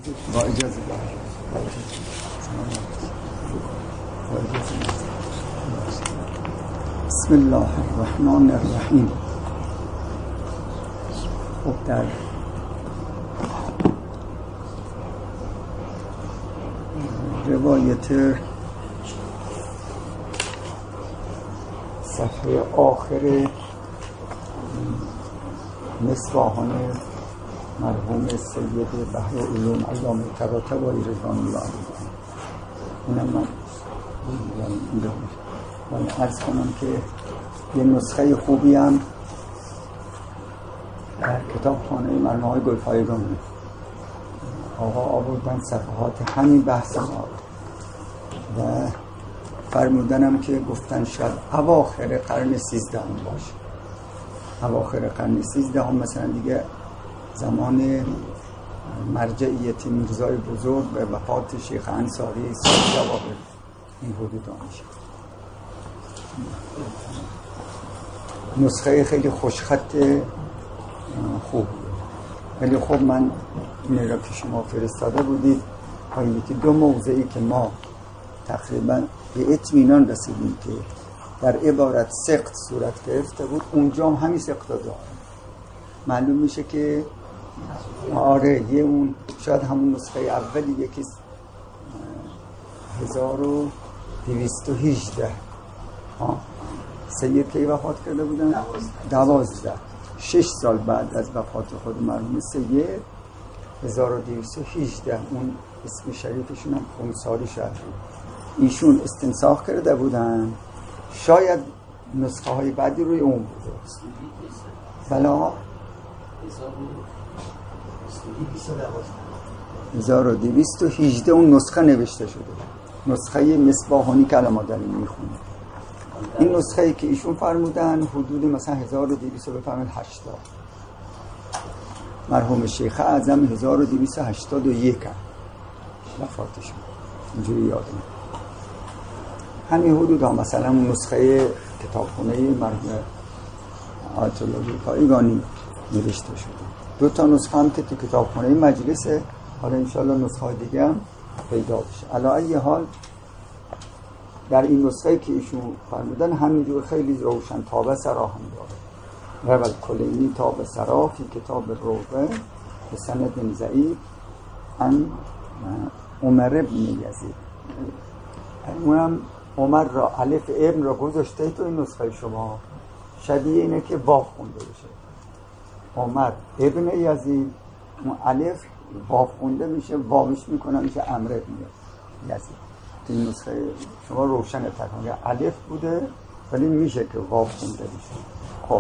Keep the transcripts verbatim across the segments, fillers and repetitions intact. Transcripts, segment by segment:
با اجازه با بسم الله الرحمن الرحیم. خب در روایت صفحه آخر مصباحان مرحوم سید بحرالعلوم علامه طباطبایی رضوان الله علیه، اینم من من عرض کنم که یه نسخه خوبی هم در کتابخانه مرماهای گلپایگان آقا آوردن صفحات همین بحث ما و فرمودنم که گفتن شاید اواخر قرن سیزدهم باشه. اواخر قرن سیزدهم مثلا دیگه زمان مرجعیت میرزای بزرگ و وفات شیخ انصاری سال جواب این حدود میشه. نسخه خیلی خوشخط خوب، ولی خب من این را که شما فرستاده بودید و یکی دو موضعی که ما تقریبا به اطمینان رسیدیم که در عبارت سقط صورت گرفته بود، اونجا هم همین سقط داره. معلوم میشه که آره یه اون شاید همون نسخه اولی یکی هزار و دویست و هجده سید که وفات کرده بودن دوازده شش سال بعد از وفات خود مرحوم سید هزار و دویست و هجده اون اسم شریفشون هم خونساری شد. ایشون استنساخ کرده بودن، شاید نسخه های بعدی روی اون بوده بلا هزار و دویست و هجده اون نسخه نوشته شده، نسخه مصباحانی که الان ما داریم میخونیم. این نسخه ای که ایشون فرمودن حدود مثلا هزار و دویست بفرمایید هشتاد، مرحوم شیخ اعظم هزار و دویست و هشتاد و یک وفاتشون، اینجوری یادم. همین حدود ها مثلا نسخه کتابخانه مرحوم آیت الله گلپایگانی نوشته شده. دو تا نسخه هم که تو کتابخانه مجلسه، حالا انشاءالله نسخه های دیگه هم پیدا بشه. علی ای حال در این نسخه که ایشون فرمودن همینجور خیلی روشن تابه سرا هم داره. روال کلینی تابه سرا فی کتاب روضه به سند ضعیف ان عمر ابن یزید. اونم عمر را الف ابن را گذاشته تو این نسخه شما، شبیه اینه که واو خونده بشه. عمر ابن یزید، اون الف واو خونده میشه، واوش میکنه میشه امر ابن یزید. این نسخه شما روشنه تکنه الف بوده ولی میشه که واو خونده میشه. خب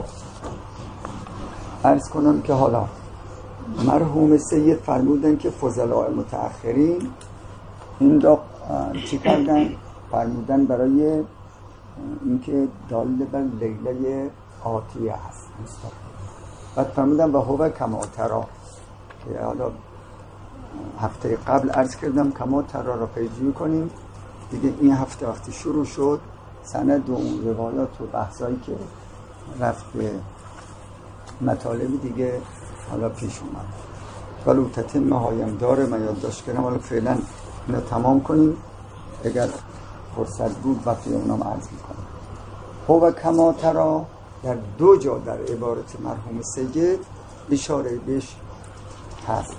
عرض کنم که حالا مرحوم سید فرمودن که فضلاء متأخرین این را چی کردن؟ فرمودن برای اینکه دال بر لیله آتیه هست. بعد فرمودن و هو کما ترا، که حالا هفته قبل عرض کردم کما ترا را پیجی کنیم دیگه. این هفته وقتی شروع شد سند و اون روایات و بحثایی که رفت به مطالب دیگه حالا پیش اومد. ولو تتم هایم داره من یادداشت کردم، حالا فعلا اینو تمام کنیم، اگر فرصت بود وقتی اونام عرض میکنم. هو کما ترا در دو جا در عبارت مرحوم سید اشاره بهش هست.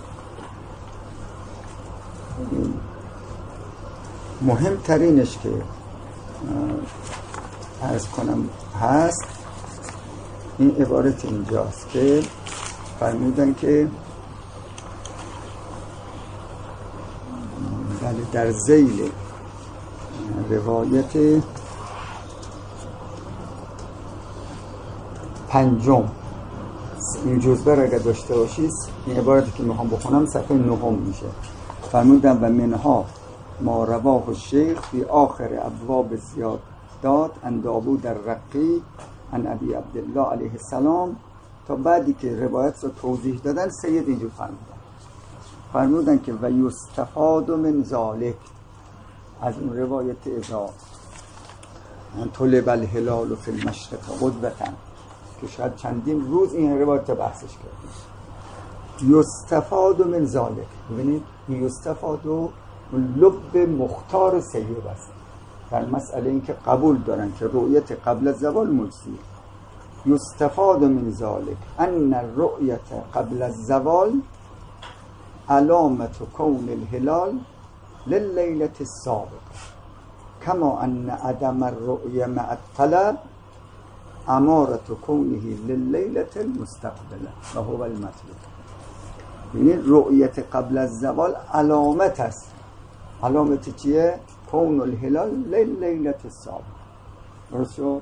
مهمترینش که عرض کنم هست این عبارت اینجاست که فرمودن که بله در ذیل روایت پنجم این جزبه را اگر داشته باشید، این عبارتی که میخوام بخونم صفحه نهم میشه. فرمودن و منها ما رواه الشیخ فی آخر ابواب زیاد داد ان داوود الرقی ان ابی عبدالله علیه السلام، تا بعدی که روایت رو توضیح دادن سید اینجور فرمودن فرمودن که و یستفاد من ذالک، از اون روایت اذا طلب الهلال فی المشرق قدوة که شاید چندین روز این روایت بحثش کردیم. یستفاد من ذالک. ببینید یستفاد و لب مختار سیب است در مسئله این که قبول دارن که رؤیت قبل از زوال مجزیه. یستفاد من ذالک ان الرؤیت قبل الزوال علامت کون الهلال لللیلة السابقه کما ان عدم الرؤیه مع الطلب امارت کونه لللیلة المستقبله و هو المطلوب. یعنی رؤیت قبل از زوال علامت است. علامت چیه؟ کون الهلال لللیلة السابقه. درسته؟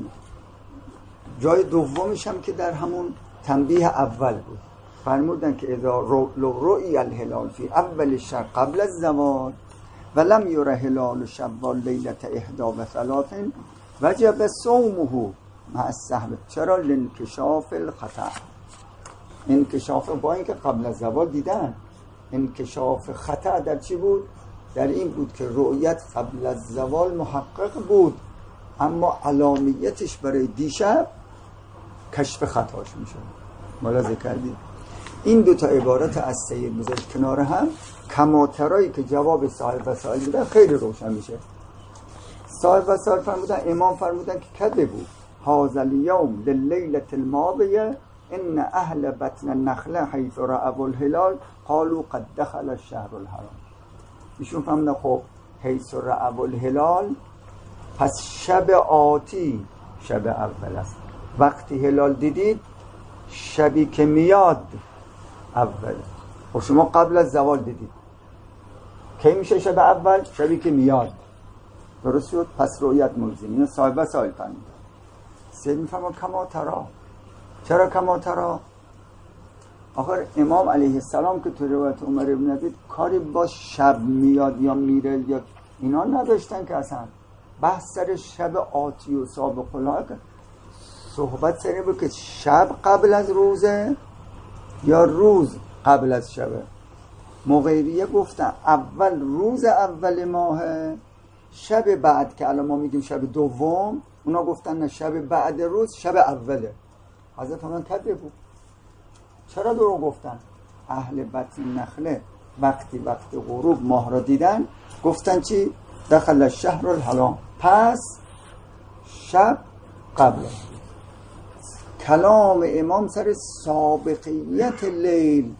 جای دومش هم که در همون تنبیه اول بود فرمودن که اذا رؤی الهلال فی اول الشهر قبل الزوال و لم یره هلال شوال لیلة احدی و ثلاثین وجب صومه مع السهو. چرا؟ لانکشاف الخطأ. انکشاف با اینکه قبل از زوال دیدن، انکشاف خطأ در چی بود؟ در این بود که رؤیت قبل از زوال محقق بود اما علامتش برای دیشب کشف خطاش میشه. ملاحظه کردید این دو تا عبارت از سید بذارید کنار هم، کماترایی که جواب صاحب وسائل بودن خیلی روشن میشه. صاحب وسائل فرمودن، امام فرمودن که کده بود هذا اليوم لليلة الماضية ان اهل بطن النخله حيث رأوا الهلال قالوا قد دخل الشهر الحرام. ایشون فهمدن خب حيث رأوا الهلال پس شب آتی شب اول است. وقتی هلال دیدید شبی که میاد اول. خب شما قبل از زوال دیدید کی میشه شب اول؟ شبی که میاد. درست شد؟ پس رؤیت ملزم. اینو صاحب وسائل فرمودن. سید میفهمه کما ترا. چرا کما ترا؟ آخر امام علیه السلام که تو روایت عمر ابن عبید کاری با شب میاد یا میره یا اینا نداشتن که اصلا. بحث سر شب آتی و سابق الحق صحبت سر بود که شب قبل از روزه یا روز قبل از شبه. مغیریه گفتن اول روز اول ماهه، شب بعد که الان ما میگیم شب دوم، اونا گفتن نه شب بعد روز شب اوله. حضرت من کده بود. چرا دروغ گفتن؟ اهل بطن نخله وقتی وقت غروب ماه را دیدن گفتن چی؟ دخل الشهر الحرام. پس شب قبل. کلام امام سر سابقیت لیل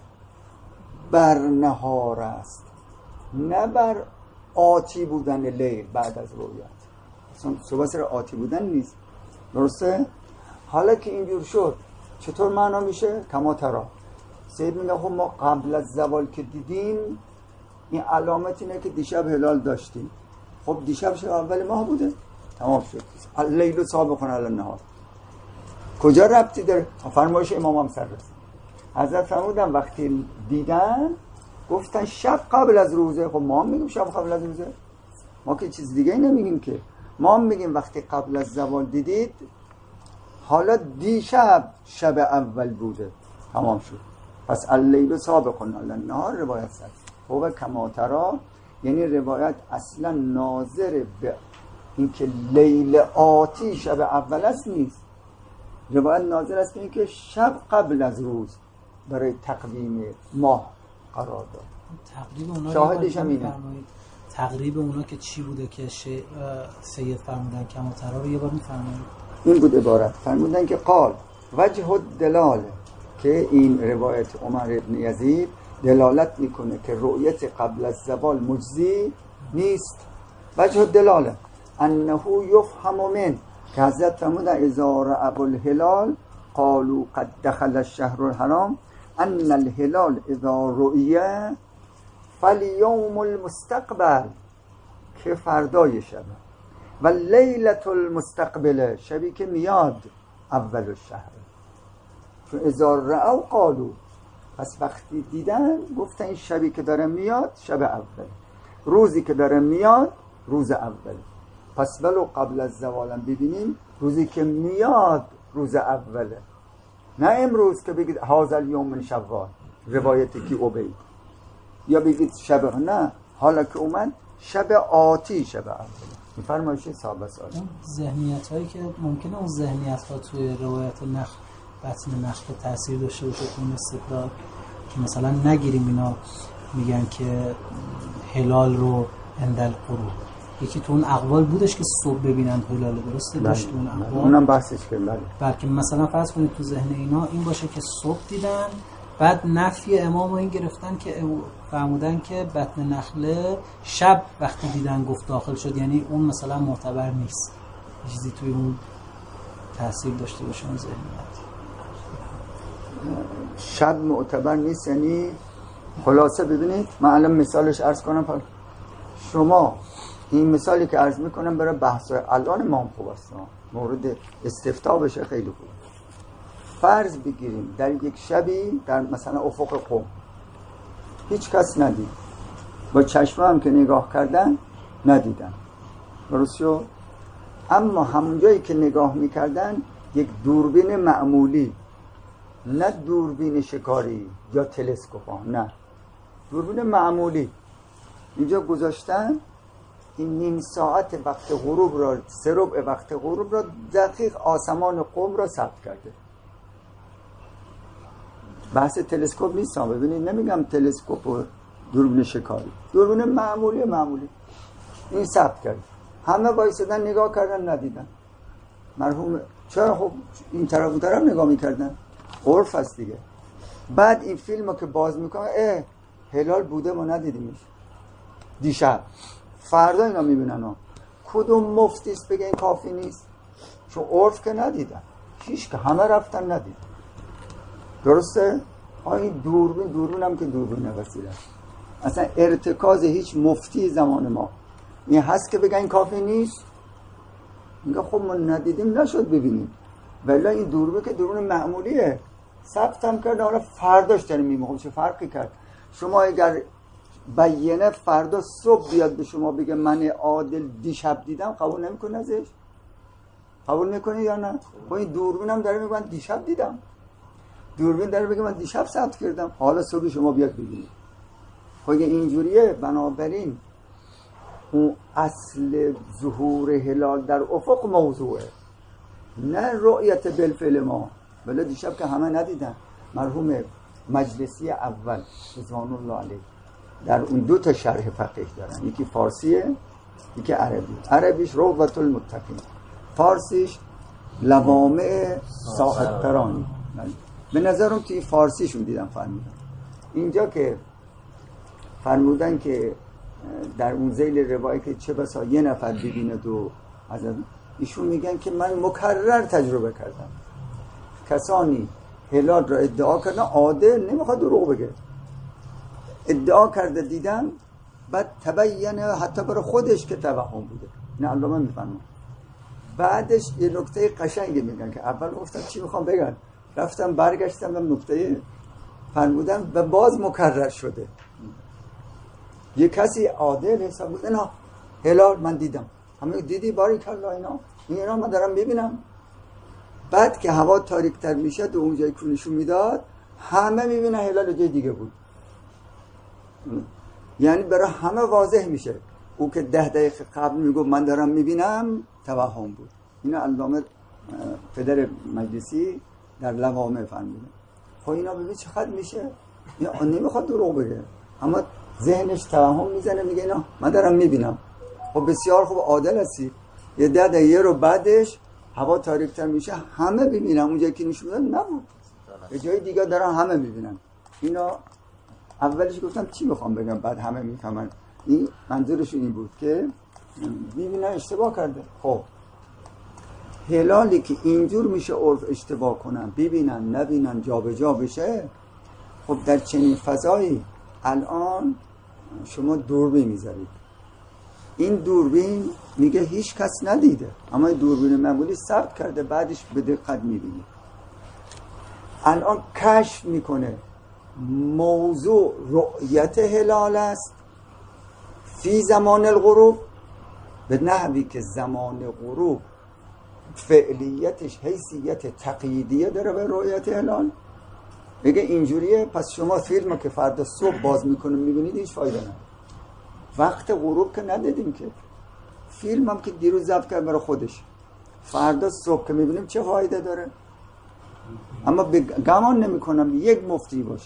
بر نهار است، نه بر آتی بودن لیل بعد از رؤیت. اصلا صحبت سر آتی بودن نیست. درسته؟ حالا که اینجور شد چطور معنا میشه؟ کما ترا. سید میگه خب ما قبل از زوال که دیدیم این علامت اینه که دیشب هلال داشتیم. خب دیشب شب اول ماه بوده، تمام شد. لیل سابق علی النهار کجا ربطی داره؟ فرمایش امام هم سر رسید. حضرت فرمودن وقتی دیدن گفتن شب قبل از روزه. خب ما هم میگیم شب قبل از روزه، ما که چیز دیگه نمیگیم که. ما هم میگیم وقتی قبل از زوال دیدید حالا دیشب شب اول بوده، تمام شد. پس اللیل سابق علی النهار روایت سر هو کما ترا، یعنی روایت اصلا ناظر به اینکه لیل آتی شب اول است نیست. روایت ناظر است به اینکه شب قبل از روز برای تقویم ماه قرار داد. تقریب اونا شاهدش هم اینه. تقریب اونا که چی بوده که ش... سید فرمودن کما ترا رو یه بار میفرمایید. این بود عبارت. فرمودن که قال وجه الدلاله، که این روایت عمر ابن یزید دلالت میکنه که رؤیت قبل از زوال مجزی نیست. وجه الدلاله انه یفهم من، که حضرت فرمودن اذا رأوا الهلال قالوا قد دخل الشهر الحرام ان الهلال اذا رؤیه فالیوم المستقبل، که فردای شب، و لیلة المستقبله، شبی که میاد اول الشهر. چون اذا رأوا قالوا، پس وقتی دیدن گفتن این شبی که داره میاد شب اول، روزی که داره میاد روز اول. پس ولو قبل از زوالم ببینیم روزی که میاد روز اوله، نه امروز که بگید هذا الیوم من شوال روایتی که عبید، یا بگید شب، نه حالا که اومد شب آتی شب اوله. این فرمایش صاحب سال. اون ذهنیت هایی که ممکنه اون ذهنیت ها توی روایت نخ بطن نخل تاثیر داشته باشه تو استدلال، که مثلا نگیریم اینا میگن که هلال رو اندل غروب، یکی تو اون اقوال بودش که صبح ببینن هلال، درسته؟ داشت اون اقوال، اونم بحثش کردن. بلکه مثلا فرض کنید تو ذهن اینا این باشه که صبح دیدن، بعد نفی امام رو این گرفتن که فرمودن که بطن نخله شب وقتی دیدن گفت داخل شد، یعنی اون مثلا معتبر نیست، چیزی توی اون تاثیر داشته باشه اون ذهنیت. شب معتبر نیست یعنی خلاصه ببینید من الان مثالش عرض کنم. شما این مثالی که عرض میکنم برای بحث الان ما هم خوب است، مورد استفتاء بشه خیلی خوب. فرض بگیریم در یک شبی در مثلا افق قم هیچ کس ندید، با چشم هم که نگاه کردن ندیدن، درسته؟ اما همون جایی که نگاه میکردن یک دوربین معمولی، نه دوربین شکاری یا تلسکوپ، نه دوربین معمولی اینجا گذاشتن، این نیم ساعت وقت غروب را، سه ربع وقت غروب را دقیق آسمان قم را ثبت کرده. بحث تلسکوپ نیستم، ببینید نمیگم تلسکوپ و دوربین شکاری، دوربین معمولی معمولی این ثبت کرد. همه وایسادن نگاه کردن ندیدن. مرحوم چرا؟ خب این طرف اون طرف نگاه میکردن، عرف است دیگه. بعد این فیلمو که باز میکنه اه هلال بوده ما ندیدیمش دیشب، فردا اینا میبینن ها. کدوم مفتیست بگه این کافی نیست؟ چون عرف که ندیدن، هیچ که همه رفتن ندیدن، درسته؟ ها این دوربین دوربین هم که دوربین وسیله، اصلا ارتکاز هیچ مفتی زمان ما این هست که بگه این کافی نیست. میگه خب ما ندیدیم نشد ببینیم، ولی این دوربین که دوربین معمولیه ثبت هم کرده، حالا فرداش داریم میگه چه فرقی کرد؟ شما اگر بیانه فردا صبح بیاد به شما بگه من عادل دیشب دیدم، قبول نمیکنی ازش؟ قبول میکنی یا نه؟ خب این دوربین هم داره میگه من دیشب دیدم، دوربین داره بگه من دیشب ثبت کردم، حالا صبح شما بیاد ببینید. خب اینجوریه. بنابراین اون اصل ظهور هلال در افق موضوعه، نه رؤیت بالفعل ما. ولی دیشب که همه ندیدن. مرحوم مجلسی اول رضوان الله علیه در اون دو تا شرح فقه دارن، یکی فارسیه یکی عربی. عربیش روضة المتقین، فارسیش لوامع صاحب ترانی. به نظرم توی فارسیشون دیدم فرمودن اینجا که فرمودن که در اون ذیل روایت که چه بسا یه نفر ببینه دو از ایشون میگن که من مکرر تجربه کردم کسانی هلال را ادعا کردن، عادل نمیخواد دروغ بگه، ادعا کرده دیدم، بعد تبینه حتی برای خودش که توهم بوده. نه علامه میفهمم. بعدش یه نکته قشنگی میگن که اول گفتم چی میخوام بگن، رفتم برگشتم به نکته فرمودن و باز مکرر شده. یه کسی عادل حساب بوده، نه هلال من دیدم، همه دیدی باریکالله اینا اینا من دارم ببینم. بعد که هوا تاریک تر میشه تو اون جایی که نشون میداد همه میبینن هلال جای دیگه بود، یعنی برای همه واضح میشه او که ده دقیقه قبل میگفت من دارم میبینم توهم بود. اینا علامه پدر مجلسی در لوامع فرموده. خب اینا ببین چقدر میشه، یا نمیخواد دروغ بگه اما ذهنش توهم میزنه میگه اینا من دارم میبینم. خب بسیار خوب عادل هستی. یه ده دقیقه رو بعدش هوا تاریک‌تر میشه همه ببینن اونجایی که نشون داد نبود، یه جای دیگه دارن همه میبینن. اینا اولش گفتم چی میخوام بگم، بعد همه میفهمن این منظورشون این بود که ببینن اشتباه کرده. خب هلالی که اینجور میشه عرف اشتباه کنن، ببینن نبینن جابجا بشه، خب در چنین فضایی الان شما دوربین میذارید، این دوربین میگه هیچ کس ندیده، اما دوربین معمولی ثبت کرده، بعدش به دقت میبینید. الان کشف میکنه موضوع رؤیت هلال است فی زمان الغروب، به نحوی که زمان غروب فعلیتش حیثیت تقییدیه داره به رؤیت هلال. بگه اینجوریه، پس شما فیلمو که فردا صبح باز میکنه میبینید هیچ فایده نداره. وقت غروب که ندیدیم که، فیلم هم که دیروز ضبط کرد برای خودش، فردا صبح که میبینیم چه فایده داره. اما گمان نمی کنم یک مفتی باشه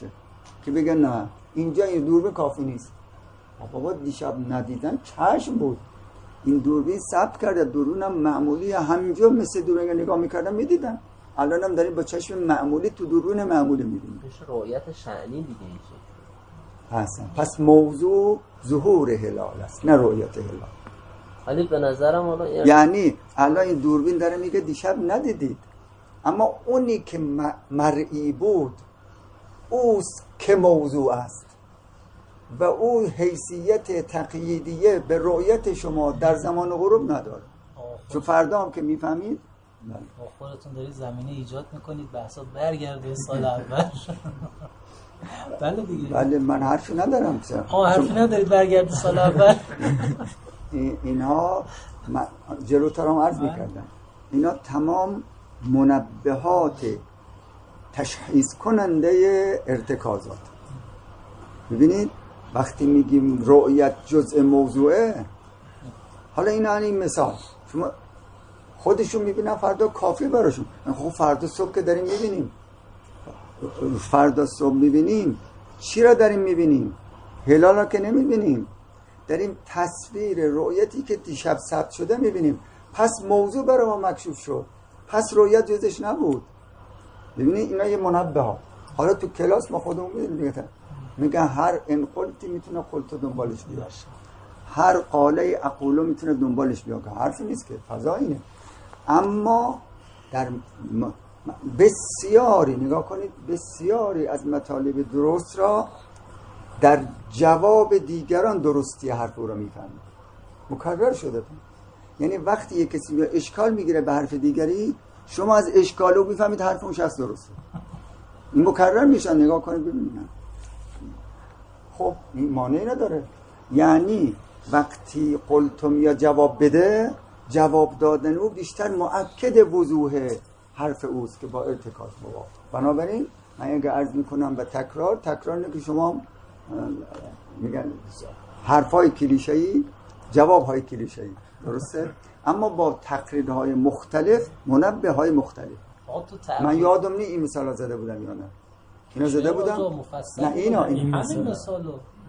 که بگن نه اینجا این دوربین کافی نیست. بابا دیشب ندیدن چشم بود، این دوربین ثبت کرده، دوربینم معمولی همینجا مثل دوربین نگاه میکردم میدیدن، الان هم داریم با چشم معمولی تو دوربین معمولی میبینیم. پیش رؤیت شأنی دیگه میشه. حسن پس موضوع ظهور هلال است نه رؤیت هلال. ولی به نظرم حالا یعنی الان این دوربین داره میگه دیشب ندیدید، اما اونی که مرئی بود اوست که موضوع است و او حیثیت تقییدیه به رؤیت شما در زمان غروب نداره. چون فردا هم که میفهمید با خودتون دارید زمینه ایجاد میکنید بحثا برگرده سال اول. بله دیگه. بله من حرفی ندارم. آه حرفی ندارید برگرده سال اول. اینها جلوتر هم عرض میکردم، اینا تمام منبهات تشخیص کننده ارتکازات. ببینید وقتی میگیم رؤیت جزء موضوعه، حالا این این مثال شما خودشون میبینن فردا کافی براشون، خب فردا صبح که داریم میبینیم، فردا صبح میبینیم چی را داریم میبینیم؟ هلال را که نمیبینیم، داریم تصویر رؤیتی که دیشب ثبت شده میبینیم. پس موضوع برای ما مکشوف شد، پس رؤیت جزش نبود. ببینید اینا یه منبه ها. حالا تو کلاس ما خودمون میدونیم میگن هر انقلتی میتونه قلتو دنبالش بیاد، هر قاله اقولو میتونه دنبالش بیاد، حرفی نیست که فضا اینه. اما در بسیاری نگاه کنید، بسیاری از مطالب درست را در جواب دیگران درستی حرف او را میفهمید، مکرر شده. یعنی وقتی یک کسی یا اشکال میگیره به حرف دیگری، شما از اشکال او میفهمید حرف اون شخص درسته. این مکرر میشن، نگاه کنید ببینید. خب این مانعی نداره. یعنی وقتی قلتم یا جواب بده، جواب دادن او بیشتر مؤکد وضوح حرف اوست که با ارتکاز موافق. بنابراین من اگه عرض میکنم به تکرار، تکرار نه که شما میگن حرفای کلیشه‌ای، جوابهای کلیشه‌ای، درسته؟ اما با تقریرهای مختلف، منبه های مختلف. من یادم نی این مثال زده بودم یا نه. اینا زده بودم؟ نه اینا این همین مثالو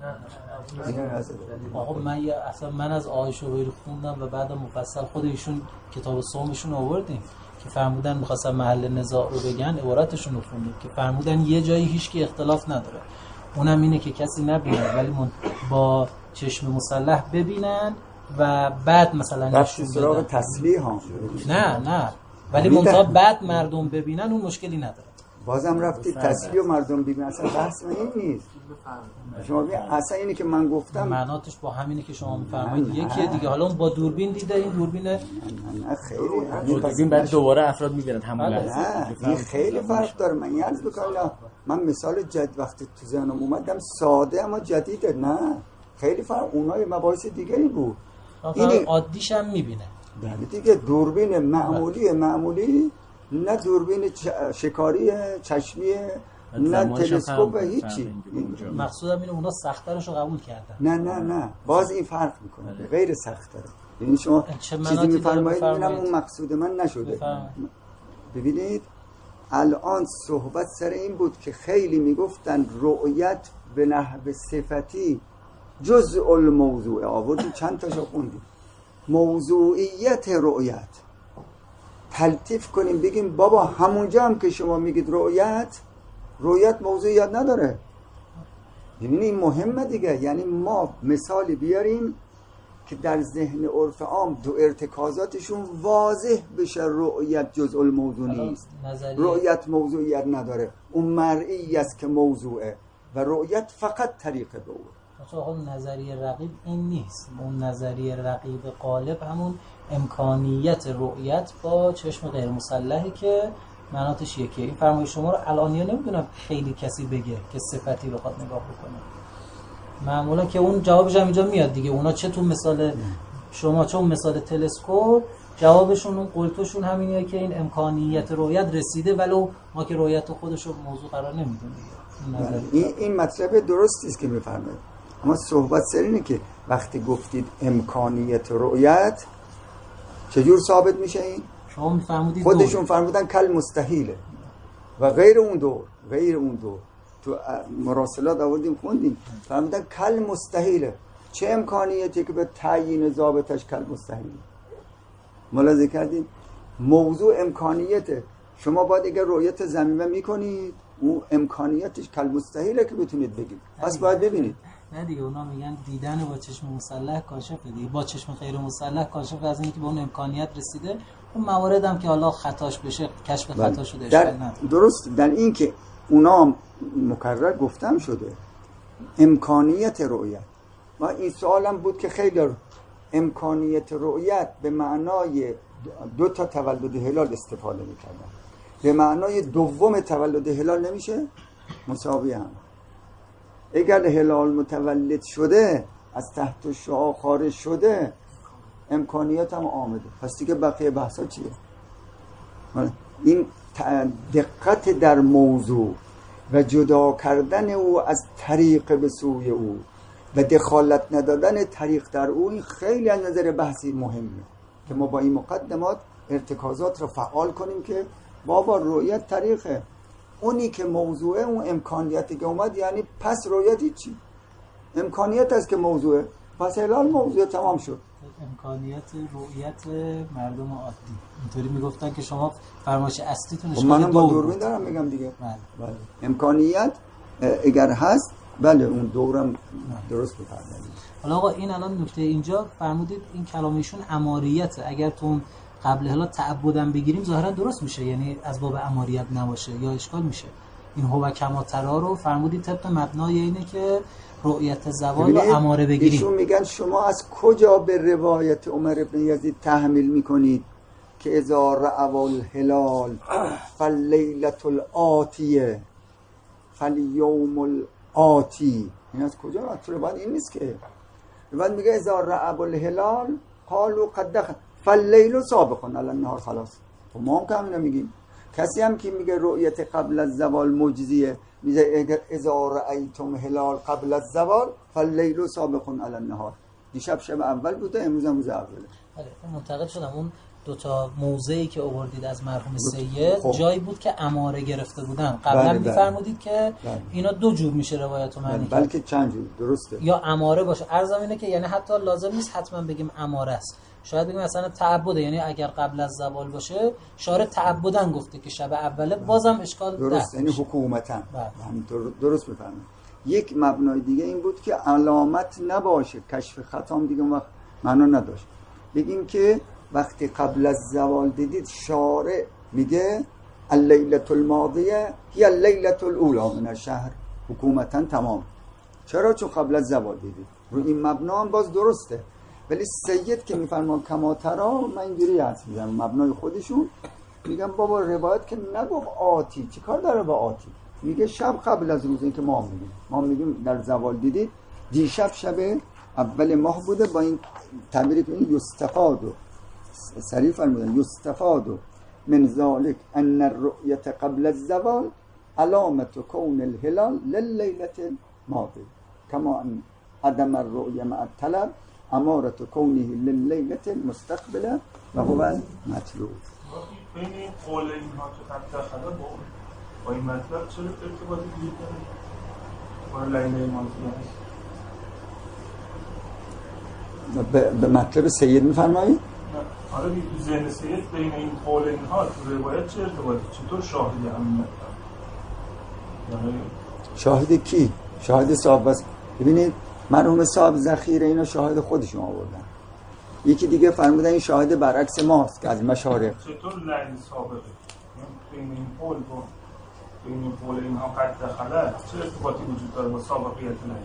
آقا من اصلا من از آقای شوبیری خوندم و بعد مفصل خود ایشون کتاب صومشون آوردیم که فرمودن می‌خواستن محل نزاع رو بگن، عبارتشون رو خوندیم که فرمودن یه جایی هیچ کی اختلاف نداره، اونم اینه که کسی نبینه ولی من با چشم مسلح ببینن و بعد مثلا نشون سراغ تصریح ها. نه نه ولی منتها بعد مردم ببینن اون مشکلی نداره. بازم رفتی تصریح و مردم ببینن، اصلا بحث این نیست. شما ببین اصلا اینی که من گفتم معناتش با همینه که شما میفرمایید یکی دیگه. حالا اون با دوربین دیده، این دوربین نه خیلی دوربین بعد دوباره افراد میبینن همون لحظه. نه این خیلی فرق داره. من یاد بکنم من مثال جدید وقتی تو ذهنم اومدم ساده اما جدیده. نه خیلی فرق، اونها یه مباحث دیگری بود. این عادیش هم میبینه. بله دیگه دوربین معمولی معمولی، نه دوربین شکاری چشمی، نه تلسکوپ، هیچی. مقصودم اینه اونا سخت‌ترش رو قبول کردن. نه نه نه باز این فرق میکنه، غیر سخت‌تره. یعنی شما چیزی میفرمایید ببینم اون مقصود من نشده. بفرمایید. ببینید الان صحبت سر این بود که خیلی میگفتن رؤیت به نحو صفتی جزء الموضوع. آوردیم چند تاشو خوندیم. موضوعیت رؤیت تلطیف کنیم بگیم بابا همونجا هم که شما میگید رؤیت، رؤیت موضوعیت نداره. یعنی این مهمه دیگه. یعنی ما مثالی بیاریم که در ذهن عرف عام دو ارتکازاتشون واضح بشه رؤیت جزء الموضوع نیست، رؤیت موضوعیت نداره، اون مرئی است که موضوعه و رؤیت فقط طریق به او. آقا نظریه رقیب این نیست. اون نظریه رقیب غالب همون امکانیت رؤیت با چشم غیر مسلحی که معناتش یکیه. این فرمایش شما رو الان یا نمیدونم خیلی کسی بگه که صفتی بخواد نگاه بکنه. معمولا که اون جوابش هم اینجا میاد دیگه. اونا چه تو مثال شما چون مثال تلسکوپ جوابشون اون قلتوشون همینیه که این امکانیت رؤیت رسیده ولو ما که رؤیت خودش رو موضوع قرار نمیدونیم. این این مطلب درستی است که میفرمایید. اما صحبت سر اینه که وقتی گفتید امکانیت رؤیت چجور ثابت میشه؟ این شما میفرمودید خودشون فرمودن کل مستحیله و غیر اون دور غیر اون دور تو مراسلات آوردیم خوندیم فهمیدن کل مستحیله. چه امکانیتی که به تعیین ضابطش کل مستحیله؟ ملاحظه کردیم موضوع امکانیته. شما باید اگر رؤیت ضمیمه میکنید اون امکانیتش کل مستحیله که بتونید بگید، پس باید ببینید. نه دیگه اونا میگن دیدن با چشم مسلح کاشفه دیگه، با چشم غیر مسلح کاشف از اینکه به اون امکانیت رسیده. اون موارد هم که حالا خطاش بشه کشف خطا شده اشکال نداره. درست در این که اونا مکرر گفتم شده امکانیت رؤیت. ما این سوالم بود که خیلی امکانیت رؤیت به معنای دو تا تولد هلال استفاده میکردن، به معنای دوم تولد هلال نمیشه؟ مساوی هم. اگر هلال متولد شده از تحت شعاع خارج شده امکانیت هم آمده، پس دیگه بقیه بحثا چیه؟ این دقت در موضوع و جدا کردن او از طریق به سوی او و دخالت ندادن طریق در او، این خیلی از نظر بحثی مهمه که ما با این مقدمات ارتکازات رو فعال کنیم که بابا رؤیت طریقه، اونی که موضوعه اون امکانیتی که اومد، یعنی پس رؤیتی چی؟ امکانیت است که موضوعه، پس هلال موضوع تمام شد. امکانیت رؤیت مردم عادی اینطوری میگفتن که شما فرمایش اصلیتون اشکال منم با دوربین دارم میگم دیگه. بله. بله. امکانیت اگر هست بله اون دورم درست بفرمایید. حالا آقا این الان نکته اینجا فرمودید این کلامشون اماریته، اگر تو قبل هلا تعبدن بگیریم ظاهرا درست میشه، یعنی از باب اماریت نباشه یا اشکال میشه. این هو کما ترا رو فرمودید طبق مبنای اینه که رؤیت زوال و اماره بگیریم. ایشون میگن شما از کجا به روایت عمر بن یزید تحمیل میکنید که اذا رأوا الهلال فاللیلة الآتیه فالیوم الآتی، این از کجا؟ تو بعد این نیست که بعد میگه اذا رأوا الهلال قالوا قد دخل فاللیل سابق علی النهار. خلاص تو ما هم که همینو میگیم. کسی هم که میگه رؤیت قبل از زوال معجزیه، میگه اگر اذا رأیتم هلال قبل از زوال فاللیل سابق علی النهار. دیشب شب اول بوده، امروز هم روز اوله. بله منتقد شدم اون دو تا موضعی که آوردید از مرحوم سید خب. جایی بود که اماره گرفته بودن. قبلا بله میفرمودید که بله. اینا دو جور میشه روایت و معنی، بله. بلکه چند جور درسته، یا اماره باشه. عرضم اینه که یعنی حتی لازم نیست حتما بگیم اماره است، شاید بگیم مثلا تعبده، یعنی اگر قبل از زوال باشه شارع تعبدن گفته که شب اوله، بازم اشکال درست، یعنی حکومتا همینطور درست میفهمید. یک مبنای دیگه این بود که علامت نباشه، کشف خطام دیگه وقت معنا نداشت. بگیم که وقتی قبل از زوال دیدید شارع میگه اللیلة الماضیه هی اللیلة الاولی من الشهر، حکومتا تمام. چرا؟ چون قبل از زوال دیدید. رو این مبنا هم باز درسته، ولی سید که میفرمان کما ترا، من اینجوری حدس میزنم مبنای خودشون میگم بابا روایت که نگفت آتی، چی کار داره با آتی؟ میگه شب قبل از روز این که ما میگیم ما میگیم در زوال دیدید، دیشب شب اول ماه بوده. با این تعبیری که این یستفادو سریع فرمودن یستفادو من ذالک ان الرؤیت قبل الزوال علامت کون الهلال لللیلة الماضیه کما ان عدم الرؤیه مع الطلب امارت کونه لللیلة المستقبله و هو المطلوب. بین این قول اینها که قد دخله با با این مطلب چرا ارتباطی وجود داره؟ با لیله ماضیه به به مطلب سید میفرمایید؟ آره تو ذهن سید بین این قول اینها تو روایت چه ارتباطی؟ چطور شاهدی همین مطلب؟ یعنی شاهد کی؟ شاهد صاحب بس. ببینید مرحوم صاحب ذخیره اینا شاهد خودشون آوردن. یکی دیگه فرمودن این شاهد برعکس ماست که از مشارق. چطور لیل سابقه؟ بین این قول با بین این قول اینها قد دخله چه ارتباطی وجود داره با سابقیت لیل؟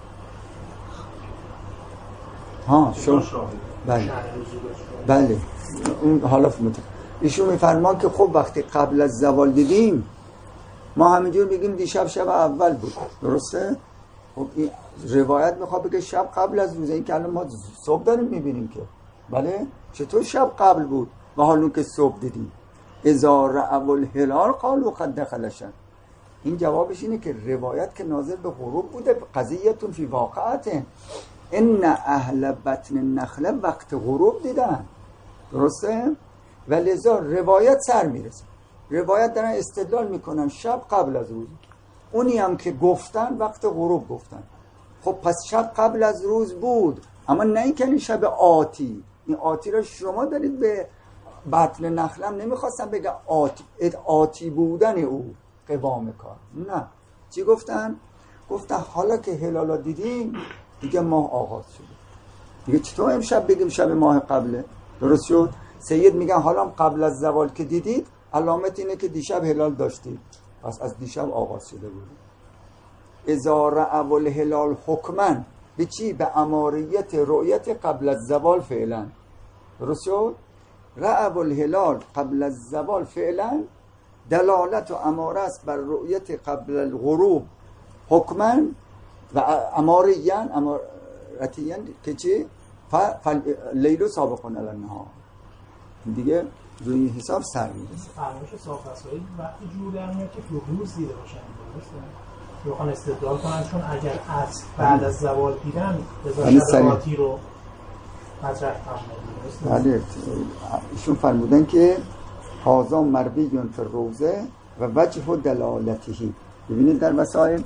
ها شو بله بله اون حالا مت... ایشون میفرمان که خب وقتی قبل از زوال دیدیم ما همینجور میگیم دیشب شب اول بود، درسته؟ خب این روایت میخواد بگه شب قبل از روز، این که الان ما صبح داریم میبینیم که بله چطور شب قبل بود و حالا که صبح دیدیم اذا رأوا الهلال قالوا قد دخل الشهر. این جوابش اینه که روایت که ناظر به غروب بوده، قضیتون فی واقعته ان اهل بطن النخله وقت غروب دیدن، درسته؟ و لذا روایت سر میرسه. روایت دارن استدلال میکنن شب قبل از روز، اونی هم که گفتن وقت غروب گفتن. خب پس شب قبل از روز بود، اما نه اینکه شب آتی. این آتی رو شما دارید به بطن نخلم نمیخواستم بگم آتی, آتی بودن او قوام کار. نه، چی گفتن؟ گفتن حالا که هلالا دیدیم دیگه ماه آغاز شده. دیگه چطور امشب بگیم شب ماه قبله؟ درست شد؟ سید میگن حالا قبل از زوال که دیدید علامت اینه که دیشب هلال داشتید، پس از دیشب آغاز شده بود. اذا رأوا الهلال حکما، به چی؟ به اماریت رؤیت قبل از زوال فعلا. درست شد؟ رأوا الهلال قبل از زوال فعلا دلالت و اماره است بر رؤیت قبل الغروب حکما و اماریان امارتیان که چی؟ لیلو سابقون علی النهار. دیگه روی حساب سر میرسه. فرمایش صافصایی وقتی جور در میاد که تو روز دیده باشن، درسته؟ بخوان استدلال کنن چون اگر از بعد از زوال دیدن بذاشت رو مطرح کنن. بله، ایشون فرمودن که هازا مرویون فی الروضه و وجه و دلالتهی. ببینید در وسائل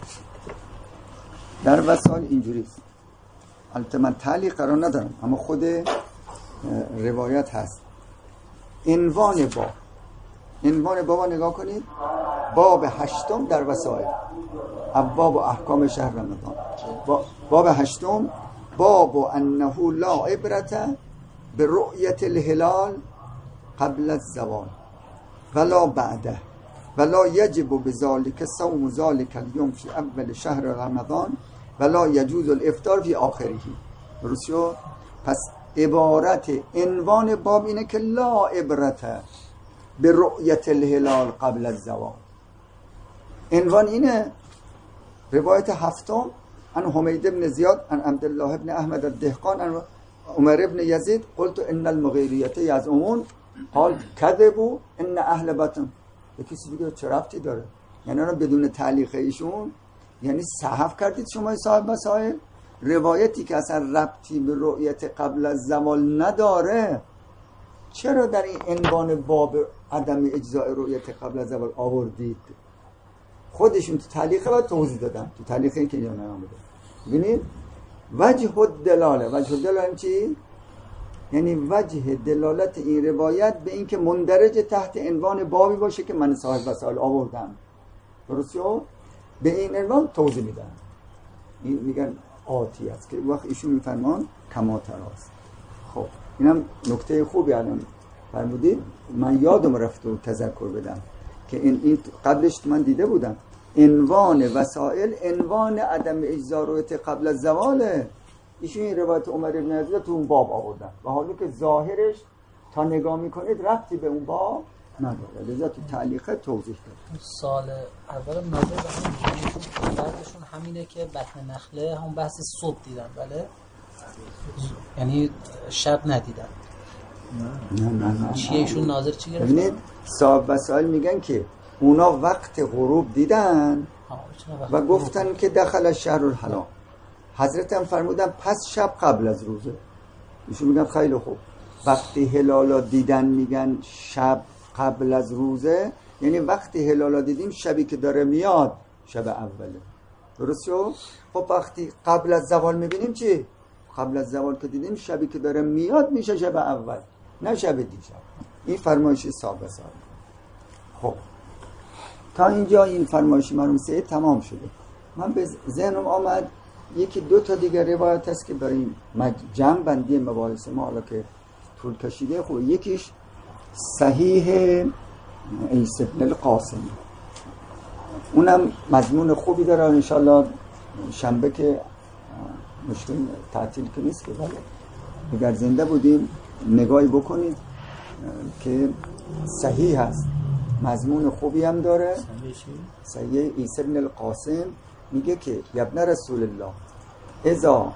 در وسائل اینجوریست. البته من تعلیق قرار ندارم اما خود روایت هست. عنوان باب عنوان بابا نگاه کنید، باب هشتم در وسائل، ابواب و احکام شهر رمضان. باب هشتم، باب انه لا عبرت به رؤیت الهلال قبل الزوال ولا بعده ولا یجب بذلك صوم ذلك اليوم فی اول شهر رمضان ولا یجوز الافطار فی آخره. درست شد؟ پس عبارت عنوان باب اینه که لا عبرت به رؤیت الهلال قبل الزوال. عنوان اینه. روایت هفتم عن حمید بن زیاد عن عبدالله بن احمد الدهقان عن عمر بن یزید قلت ان المغیریت یزعمون قال کذبوا ان اهل بطن. یکی کسی دیگه چه ربطی داره؟ یعنی اون بدون تعلیق ایشون، یعنی صحف کردید شما صاحب مسائل روایتی که اصلا ربطی به رؤیت قبل از زوال نداره، چرا در این عنوان باب عدم اجزاء رؤیت قبل از زوال آوردید؟ خودشون تو تعلیقه باید توضیح دادن، تو تعلیقه این که یا نیامده. ببینید وجه الدلاله، وجه الدلاله چی؟ یعنی وجه دلالت این روایت به این که مندرج تحت عنوان بابی باشه که من صاحب وسائل آوردم. درست شد؟ به این عنوان توضیح میدن. این میگن آتی است که وقت ایشون میفرمان کما تراست. خب اینم نکته خوبی الان فرمودید. من یادم رفت و تذکر بدم که این, این قبلش من دیده بودم عنوان وسائل عنوان عدم اجزا رؤیت قبل از زواله. ایشون این روایت عمر بن عزیز تو اون باب آوردن و حالا که ظاهرش تا نگاه میکنید ربطی به اون باب نداره، لذا تو تعلیقه توضیح داد. سال اول نظر به همین بعدشون همینه که بطن نخله هم بحث صبح دیدن، بله؟ یعنی شب ندیدن. نه نه نه چیه ایشون ناظر چی گرفتن؟ ببینید صاحب وسائل میگن که اونا وقت غروب دیدن و گفتن که دخل شهر الحرام. حضرت هم فرمودن پس شب قبل از روزه. ایشون میگن خیلی خوب، وقتی هلالا دیدن میگن شب قبل از روزه، یعنی وقتی هلالا دیدیم شبی که داره میاد شب اوله. درست شد؟ خب وقتی قبل از زوال میبینیم چی؟ قبل از زوال که دیدیم شبی که داره میاد میشه شب اول، نه شب دیشب. این فرمایشی صاحب وسائل. خب تا اینجا این فرمایشی مرحوم سید تمام شده. من به ذهنم آمد یکی دو تا دیگه روایت هست که برای جمع بندی مباحث ما حالا که طول کشیده خوب. یکیش صحیح عیسی بن القاسم، اونم مضمون خوبی داره. انشالله شنبه که مشکل تعطیل که نیست که بله اگر زنده بودیم نگاهی بکنید که صحیح هست، مضمون خوبی هم داره. صحیح عیسی بن القاسم میگه که ابن رسول الله اذا،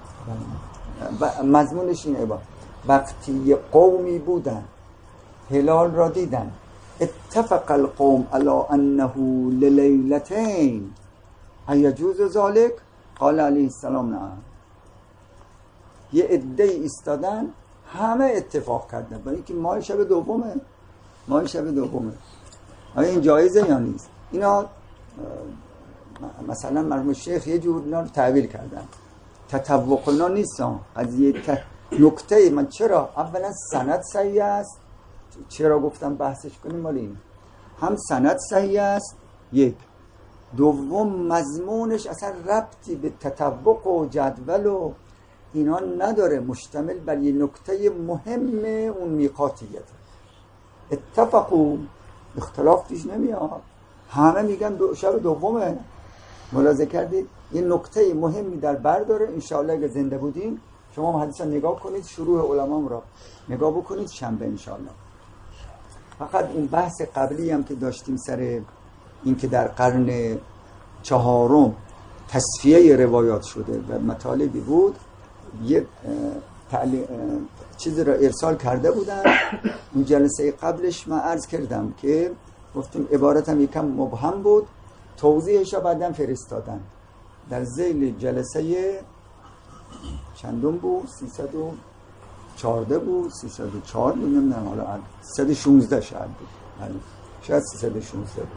مضمونش این عبارت، وقتی قومی بودن هلال را دیدن اتفق القوم علی انه للیلتین ایجوز ذلك قال علیه السلام نه. یه عده ایستادن همه اتفاق کردن با اینکه ماه شب دومه، ماه شب دومه، آیا این جایزه یا نیست؟ اینا مثلا مرحوم شیخ یه جور اینا رو تعبیر کردن. تطوق اینا نیستن قضیه ت... نکته من چرا اولا سند صحیح است، چرا گفتم بحثش کنیم مال این هم سند صحیح است، یک دوم مضمونش اصلا ربطی به تطوق و جدول و اینا نداره، مشتمل بر یه نکته مهم اون میقاتیت. اتفقوا اختلاف پیش نمیاد، همه میگن دو شب دومه. ملاحظه کردید یه نکته مهمی در بر داره. انشاءالله اگه زنده بودیم شما حدیث نگاه کنید، شروع علما را نگاه بکنید شنبه انشاءالله. فقط اون بحث قبلی هم که داشتیم سر این که در قرن چهارم تصفیه روایات شده و مطالبی بود، یه تعلی... چیزی را ارسال کرده بودن. اون جلسه قبلش من عرض کردم که گفتیم عبارتم یکم مبهم بود، توضیحش را بعداً فرستادن در ذیل جلسه چندم بود، سیصد و چهارده بود، سیصد و چهار بود، نمیدونم حالا سیصد و شانزده شاید بود، شاید سیصد و شانزده بود،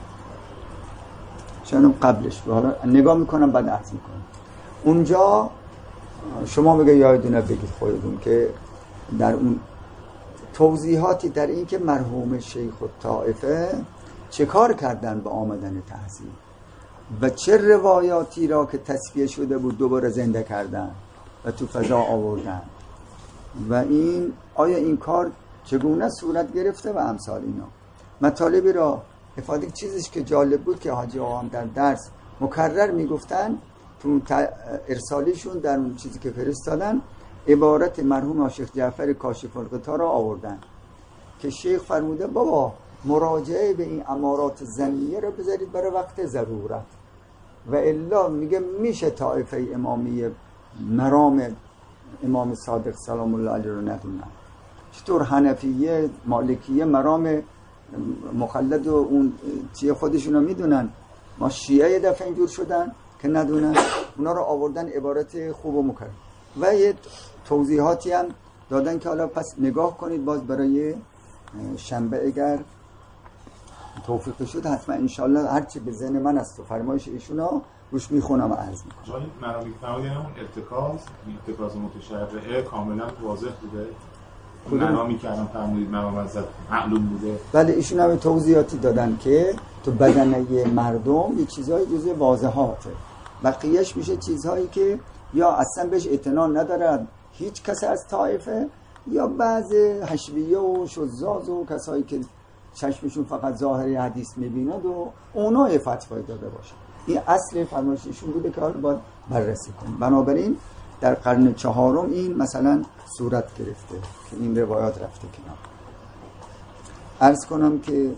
شاید قبلش بود. حالا نگاه میکنم بعد عرض میکنم. اونجا شما میگه یادتونه بگید خودتون که در اون توضیحاتی در این که مرحوم شیخ الطائفه چه کار کردن به آمدن تحصیل و چه روایاتی را که تصفیه شده بود دوباره زنده کردن و تو فضا آوردن و این آیا این کار چگونه صورت گرفته و امثال اینا مطالبی را افاده. چیزش که جالب بود که حاجی آقا هم در درس مکرر میگفتن تو ارسالیشون در اون چیزی که فرستادن عبارت مرحوم شیخ جعفر کاشف الغطا را آوردن که شیخ فرموده بابا مراجعه به این امارات ظنیه را بذارید برای وقت ضرورت و الا میگه میشه طائفه امامیه مرام امام صادق سلام الله علیه رو ندونن. چطور حنفیه مالکیه مرام مخلد و اون چیه خودشون رو میدونن، ما شیعه یه دفعه اینجور شدن که ندونن. اونا رو آوردن عبارت خوب و مکرر و یه توضیحاتی هم دادن که حالا پس نگاه کنید باز برای شنبه اگر توفیق شد حتما انشالله هرچی به ذهن من است و فرمایش ایشونا روش میخونم و عرض میکنم. ولی مرامی که فرمودین اون ارتکاز ارتکاز متشرعه کاملا واضح بوده، مرامی که الان فرمودید مرام ازت معلوم بوده. بله ایشون هم توضیحاتی دادن که تو بدنه مردم یه چیزهای جزء واضحاته، بقیهش میشه چیزهایی که یا اصلا بهش اعتنا ندارد هیچ کس از طائفه یا بعض حشویه و شذاذ و کسایی که چشمشون فقط ظاهری حدیث میبیند و اونا یه فتوایی داده باشه. این اصل فرمایششون بوده که حالا باید بررسی کنیم. بنابراین در قرن چهارم این مثلا صورت گرفته که این روایات رفته کنار. عرض کنم که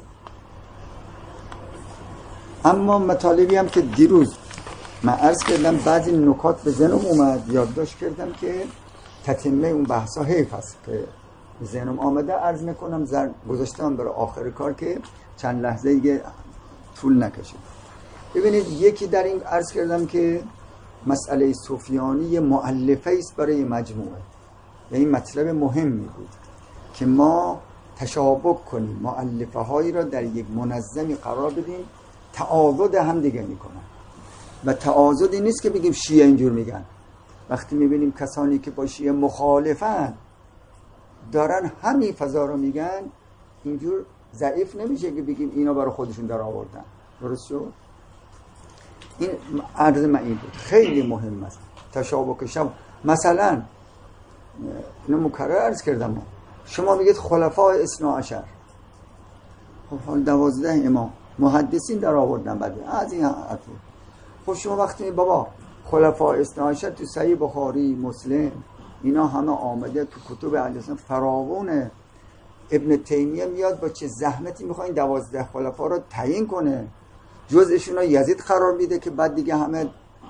اما مطالبی هم که دیروز من عرض کردم بعضی نکات به ذهنم اومد، یادداشت کردم که تتمه اون بحثا حیف است که به ذهنم آمده عرض میکنم، زر گذاشتم برای آخر کار که چند لحظه دیگه طول نکشید. ببینید یکی در این عرض کردم که مسئله سفیانی مؤلفه است برای مجموعه، یعنی مطلب مهمی بود که ما تشابه کنیم مؤلفه هایی را در یک منظمی قرار بدیم تعاضد هم دیگه میکنن و تعاضدی نیست که بگیم شیعه اینجور میگن. وقتی میبینیم کسانی که با شیعه مخالفن دارن همین فضا رو میگن، اینجور ضعیف نمیشه که بگیم اینا برای خودشون در آوردن. درست شد؟ این عرض من این بود، خیلی مهم است تشابه شب. مثلا اینو مکرر عرض کردم، شما میگید خلفای اثنا عشر، خب دوازده امام محدثین در آوردن بعد از این حرف. خب شما وقتی می بابا خلفای اثنا عشر تو صحیح بخاری مسلم اینا همه آمده تو کتب اهل سنت فراوونه. ابن تیمیه میاد با چه زحمتی میخواد دوازده خلفا رو تعیین کنه، جزءشون رو یزید قرار میده که بعد دیگه همه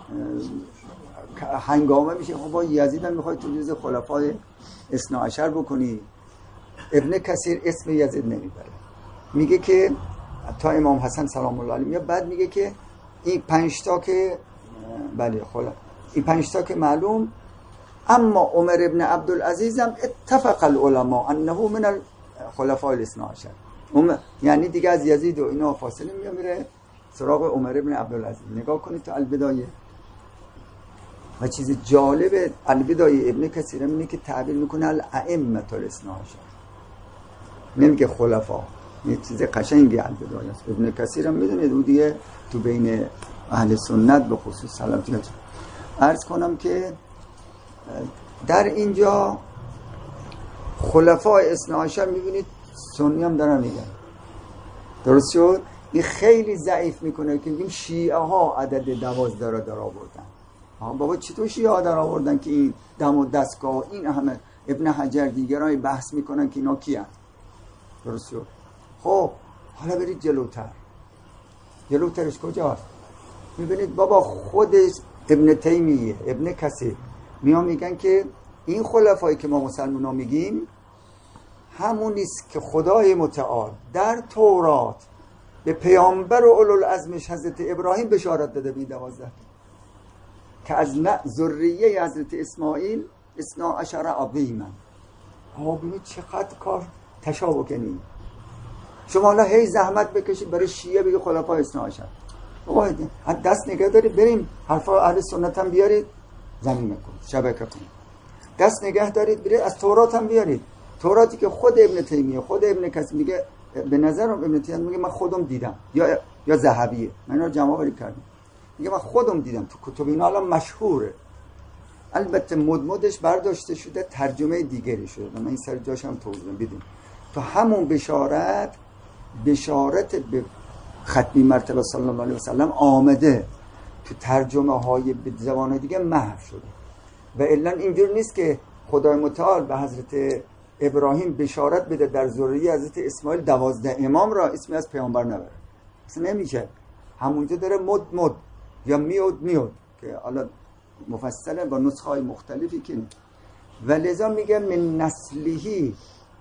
هنگامه میشه. خب با یزید هم میخواد تو جزء خلفای اثنا عشر بکنی. ابن کثیر اسم یزید نمیبره، میگه که تا امام حسن سلام الله علیه میاد، بعد میگه که این پنج تا که بله خلا این پنج تا که معلوم، اما عمر ابن عبدالعزیز هم اتفق العلماء انه من الخلفاء الاثنا عشر، یعنی دیگه از یزید و اینا فاصله میگیره. سراغ عمر بن عبدالعزیز. نگاه کنید تو البدایه و چیز جالب البدایه ابن کثیر اینه که تعبیر میکنه الائمه الاثنا عشر، نمیگه خلفا. یه چیز قشنگی البدایه است. ابن کثیر هم میدونید او دیگه تو بین اهل سنت به خصوص سلفیت. عرض کنم که در اینجا خلفای اثنا عشر میبینید سنی هم دارن میگن، درست شد؟ این خیلی ضعیف میکنه که میگیم شیعه ها عدد دوازده را در آوردن. ها بابا چطور شیعه ها در آوردن که این دم و دستگاه این همه ابن حجر دیگران بحث میکنن که اینا کیان؟ درست شد؟ خب حالا برید جلوتر. جلوترش کجاست؟ میبینید بابا خودش ابن تیمیه، ابن کثیر میان میگن که این خلفایی که ما مسلمان ها میگیم همونیست که خدای متعال در تورات به پیامبر و اولوالعزمش حضرت ابراهیم بشارت داده به دوازده که از ذریه حضرت اسماعیل اثنا عشر عظیما. آقا ببینید چقدر کار تشابه کنیم. شما حالا هی زحمت بکشید برای شیعه بگید خلفای اثنا عشر. آقا دست نگه دارید بریم حرفا اهل سنت هم بیارید زمین کنید، شبکه کنید. دست نگه دارید برید از تورات هم بیارید. توراتی که خود ابن تیمیه، خود ابن کثیر میگه، به نظرم ابن تیمیه میگه من خودم دیدم، یا یا ذهبیه، من اینا جمع آوری کردم، میگه من خودم دیدم تو کتب اینا الان مشهوره. البته مدمدش برداشته شده ترجمه دیگری شده، من این سر جاش هم توضیح بدیم. تو همون بشارت بشارت به ختمی مرتبه صلی الله علیه و سلم آمده، تو ترجمه های به زبان دیگه محو شده. و الا اینجور نیست که خدای متعال به حضرت ابراهیم بشارت بده در ذریه حضرت اسماعیل دوازده امام را اسمی از پیامبر نبره، اصلا نمیشه. همونجا داره مد مد یا میود میود که حالا مفصله با نسخه های مختلفی که و لذا میگه من نسلهی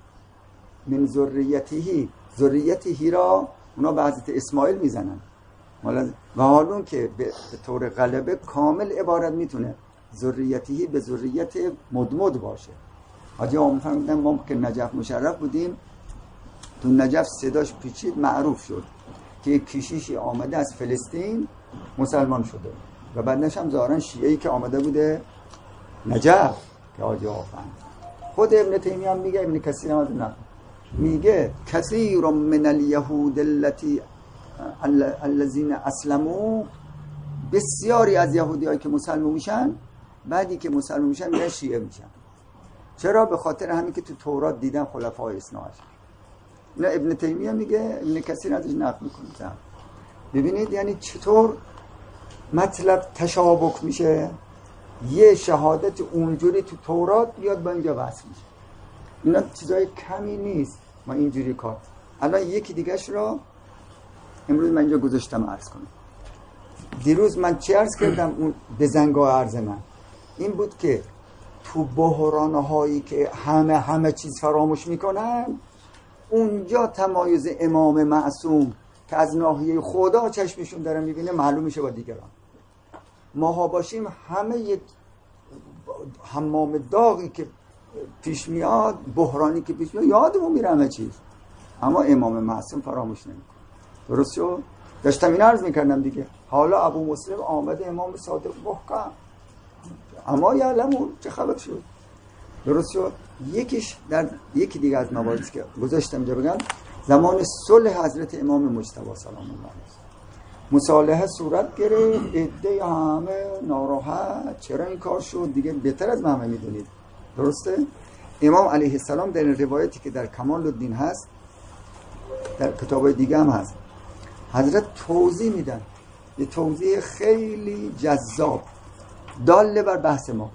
من ذریته، ذریته را اونا به حضرت اسماعیل میزنن و حالون که به طور غلبه کامل عبارت میتونه ذریته به ذریت مدمد باشه. حاجی آقا میفهمیدن ما که نجف مشرف بودیم، تو نجف صداش پیچید معروف شد که یک کشیشی آمده از فلسطین مسلمان شده و بعدش هم ظاهرا شیعه‌ای که آمده بوده نجف که حاجی آقا فهمید. خود ابن تیمیه هم میگه، ابن کثیر هم از نه میگه کثیر من الیهود التي الذين اسلموا، بسیاری از یهودیایی که مسلمان میشن بعدی که مسلمان میشن میرن شیعه میشن. چرا؟ به خاطر همین که تو تورات دیدن خلفای اثنا عشر. اینا ابن تیمیه میگه، ابن کثیر ازش نقل میکنه. ببینید یعنی چطور مطلب تشابک میشه، یه شهادت اونجوری تو تورات بیاد با اینجا وصل میشه. اینا چیزای کمی نیست. ما اینجوری کار الان یکی دیگهش رو امروز من اینجا گذاشتم عرض کنم. دیروز من چه عرض کردم اون بزنگاه عرض من این بود که تو بحرانهایی که همه همه چیز فراموش میکنن، اونجا تمایز امام معصوم که از ناحیه خدا چشمشون داره میبینه معلوم میشه با دیگران. ماها باشیم همه یک حمام داغی که پیش میاد، بحرانی که پیش میاد یادمون میره همه چیز، اما امام معصوم فراموش نمیکنه. درست شد؟ داشتم این عرض میکردم دیگه. حالا ابو مسلم آمده امام صادق محکم، اما یعلمون چه خبر شد. درست شد؟ یکیش در یکی دیگه از مواردی که گذاشتم جا بگم، زمان صلح حضرت امام مجتبی سلام الله علیه مصالحه صورت گرفت، عده همه ناراحت چرا این کار شد دیگه بهتر از همه میدونید. درسته؟ امام علیه السلام در روایتی که در کمال الدین هست، در کتابای دیگه هم هست، حضرت توضیح میدن، یه توضیح خیلی جذاب داله بر بحث ما.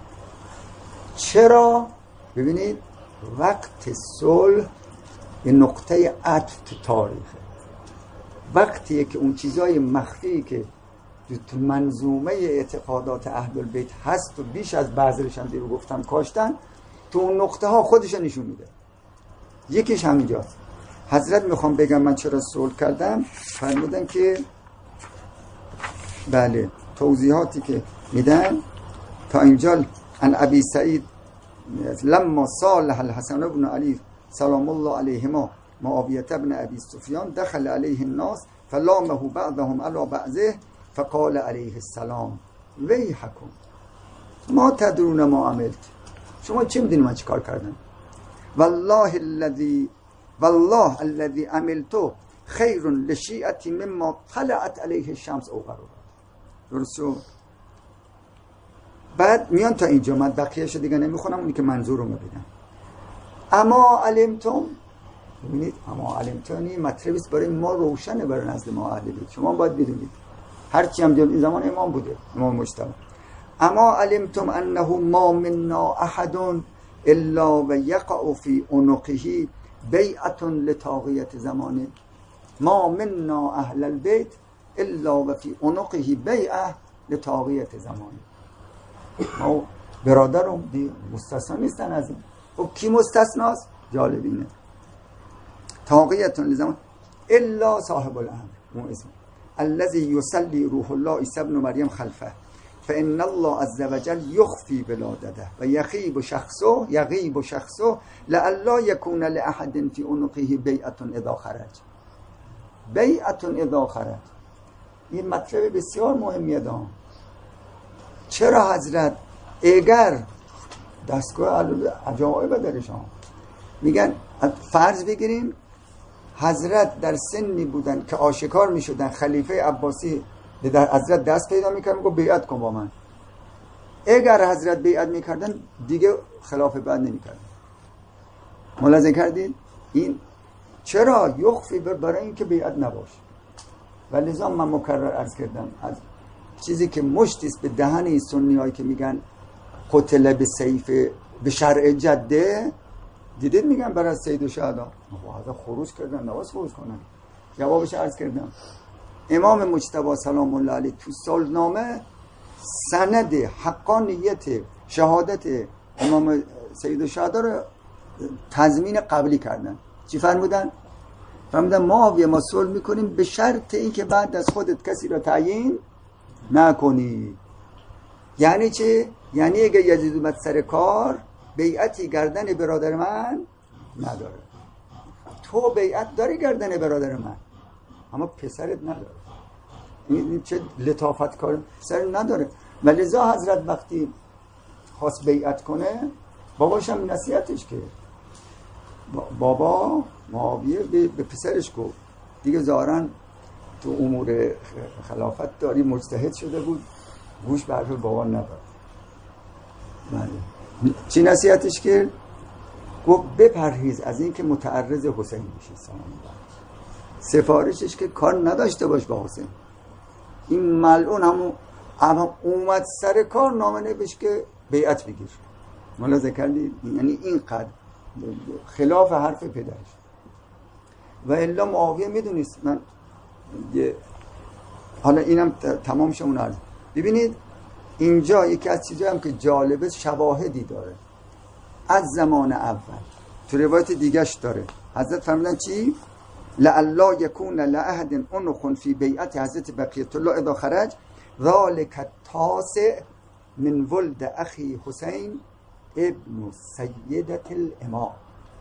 چرا؟ ببینید وقت صلح یه نقطه عطف تو تاریخه. وقتیه که اون چیزای مخفی که تو منظومه اعتقادات اهل البیت هست و بیش از بعضیش هم دیرو گفتم کاشتن، تو اون نقطه ها خودش نشون میده. یکیش همینجاست. حضرت میخوام بگم من چرا صلح کردم، فرمودن که بله توضیحاتی که میدن تا اینجا ان ابی سعید لما صالح الحسن بن علی سلام الله علیهما معاویه ابن ابی سفیان دخل علیه الناس فلامه بعضهم علی بعضه فقال علیه السلام ویحکم ما تدرون ما عملت، شما چه میدونی من چی کار کردم؟ والله الذی والله الذی عملتو خیر لشیعتی مما طلعت علیه الشمس او غربت. درسته؟ بعد میان تا اینجا، من بقیه‌اش دیگه نمیخونم، اونی که منظور رو میبینم. اما علمتم، ببینید اما علمتونی مطلبی است برای ما روشنه، برای نزد ما اهل بیت. شما باید بدونید هرچی هم این زمان امام بوده، امام مجتبی. اما علمتم انه ما منا احد الا و یقع فی عنقه بیعة لطاغیت زمانه. ما منا اهل البیت الا و فی عنقه بیعة لطاغیت زمانه. ما برادرم دی مستثنا نیستن از این. خب کی مستثناست؟ جالبینه. طاغیت لزمان الا صاحب الامر، اون اسم الذي يصلي روح الله عیسی ابن مریم خلفه فإن الله عز وجل يخفي ولادته و یغیب شخصه یغیب شخصه لئلا يكون لأحد في عنقه بیعة اذا خرج. بیعة اذا خرج این مطلب بسیار مهمیه دام. چرا حضرت اگر دستگاه عجایب درشان میگن فرض بگیریم حضرت در سنی بودن که آشکار میشدن، خلیفه عباسی در حضرت دست پیدا میکرد میگه بیعت کن با من. اگر حضرت بیعت میکردن دیگه خلاف بعد نمیکردن. ملاحظه کردید؟ این چرا یخفی برای اینکه بیعت نباشه. ولذا من مکرر عرض کردم از چیزی که مشتیست به دهن این سنی هایی که میگن قتل به سیف به شرع جده، دیدید میگن برای سید و شهدا حضرت خروج کردن، نواز خروج کنن. جوابش عرض کردم امام مجتبی سلام الله علیه تو سالنامه سند حقانیت شهادت امام سید و شهدا رو تضمین قبلی کردن. چی فرمودن؟ فرمودن ما ما صلح میکنیم به شرط این که بعد از خودت کسی رو تعیین نکنی. یعنی چه؟ یعنی اگه یزید اومد سر کار بیعتی گردن برادر من نداره. تو بیعت داری گردن برادر من اما پسرت نداره. این چه لطافت کار، پسر نداره. ولذا حضرت وقتی خواست بیعت کنه باباش هم نصیحتش کرد. بابا معاویه به پسرش گفت دیگه ظاهراً تو امور خلافت داری مجتهد شده بود، گوش به حرف بابا نداد. چی نصیحتش کرد؟ گفت بپرهیز از این که متعرض حسین بشی. سفارشش که کار نداشته باش با حسین. این ملعون همون هم اومد سر کار نامه نوشت که بیعت بگیر. ملاحظه کردید؟ یعنی اینقدر خلاف حرف پدرش. و الا معاویه میدونست من یه حالا اینم تمام شه اون عرض. ببینید اینجا یکی از چیزایی هم که جالبه شواهدی داره از زمان اول، تو روایت دیگهش داره. حضرت فرمودن چی؟ لعلا یکون لعهد عنق فی بیعت حضرت بقیت الله اذا خرج ذالک التاسع من ولد اخی حسین ابن سیدت الامام.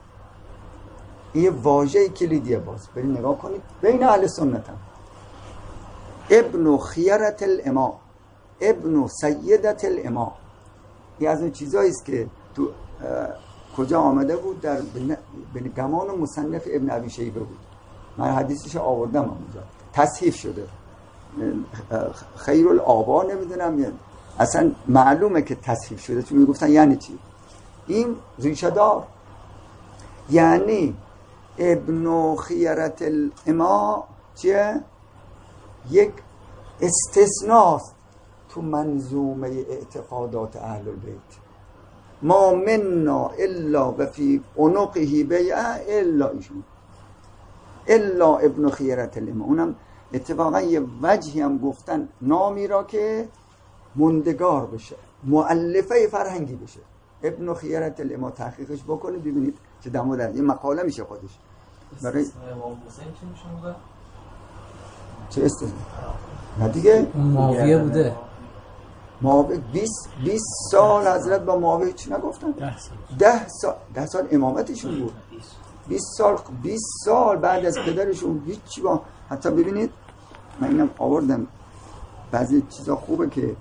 این واژه کلیدیه. باز برید نگاه کنید بین اهل سنت هم ابن خیرت الامام، ابن سیدت الامام. این از اون چیزایی است که تو کجا آمده بود؟ در گمان و مصنف ابن ابی شیبه بود. من حدیثش آوردم اونجا، تصحیح شده. خیر الآبا نمیدونم، اصلا معلومه که تصحیح شده، چون میگفتن یعنی چی این ریشه دار، یعنی ابن خیرت الامام چیه؟ یک استثناست تو منظومه اعتقادات اهل البیت. ما منا الا و فی عنقه بیعه الا ایشون، الا ابن خیرت الامام. اونم اتفاقا یه وجهی هم گفتن نامی را که مندگار بشه، مؤلفه فرهنگی بشه. ابن خیرت الامام تحقیقش بکنید ببینید چه دمو در این مقاله میشه خودش. برای امام حسین چی میشه بوده؟ چه استثنا؟ نه دیگه معاویه بوده. معاویه بیست بیست سال حضرت با معاویه چی نگفتن؟ ده سال ده سال ده سال امامتشون بود. بیست سال بیست سال بعد از پدرشون هیچی با حتی ببینید من اینم آوردم بعضی چیزا خوبه که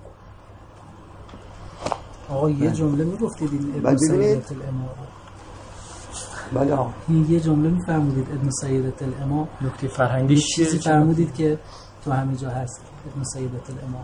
آقا یه جمله میگفتید این ابن ببینید سیدت الامام بله ها این یه جمله میفرمودید ابن سیدت الامام نکته فرهنگی چیزی فرمودید که تو همه جا هست ابن سیدت الامام.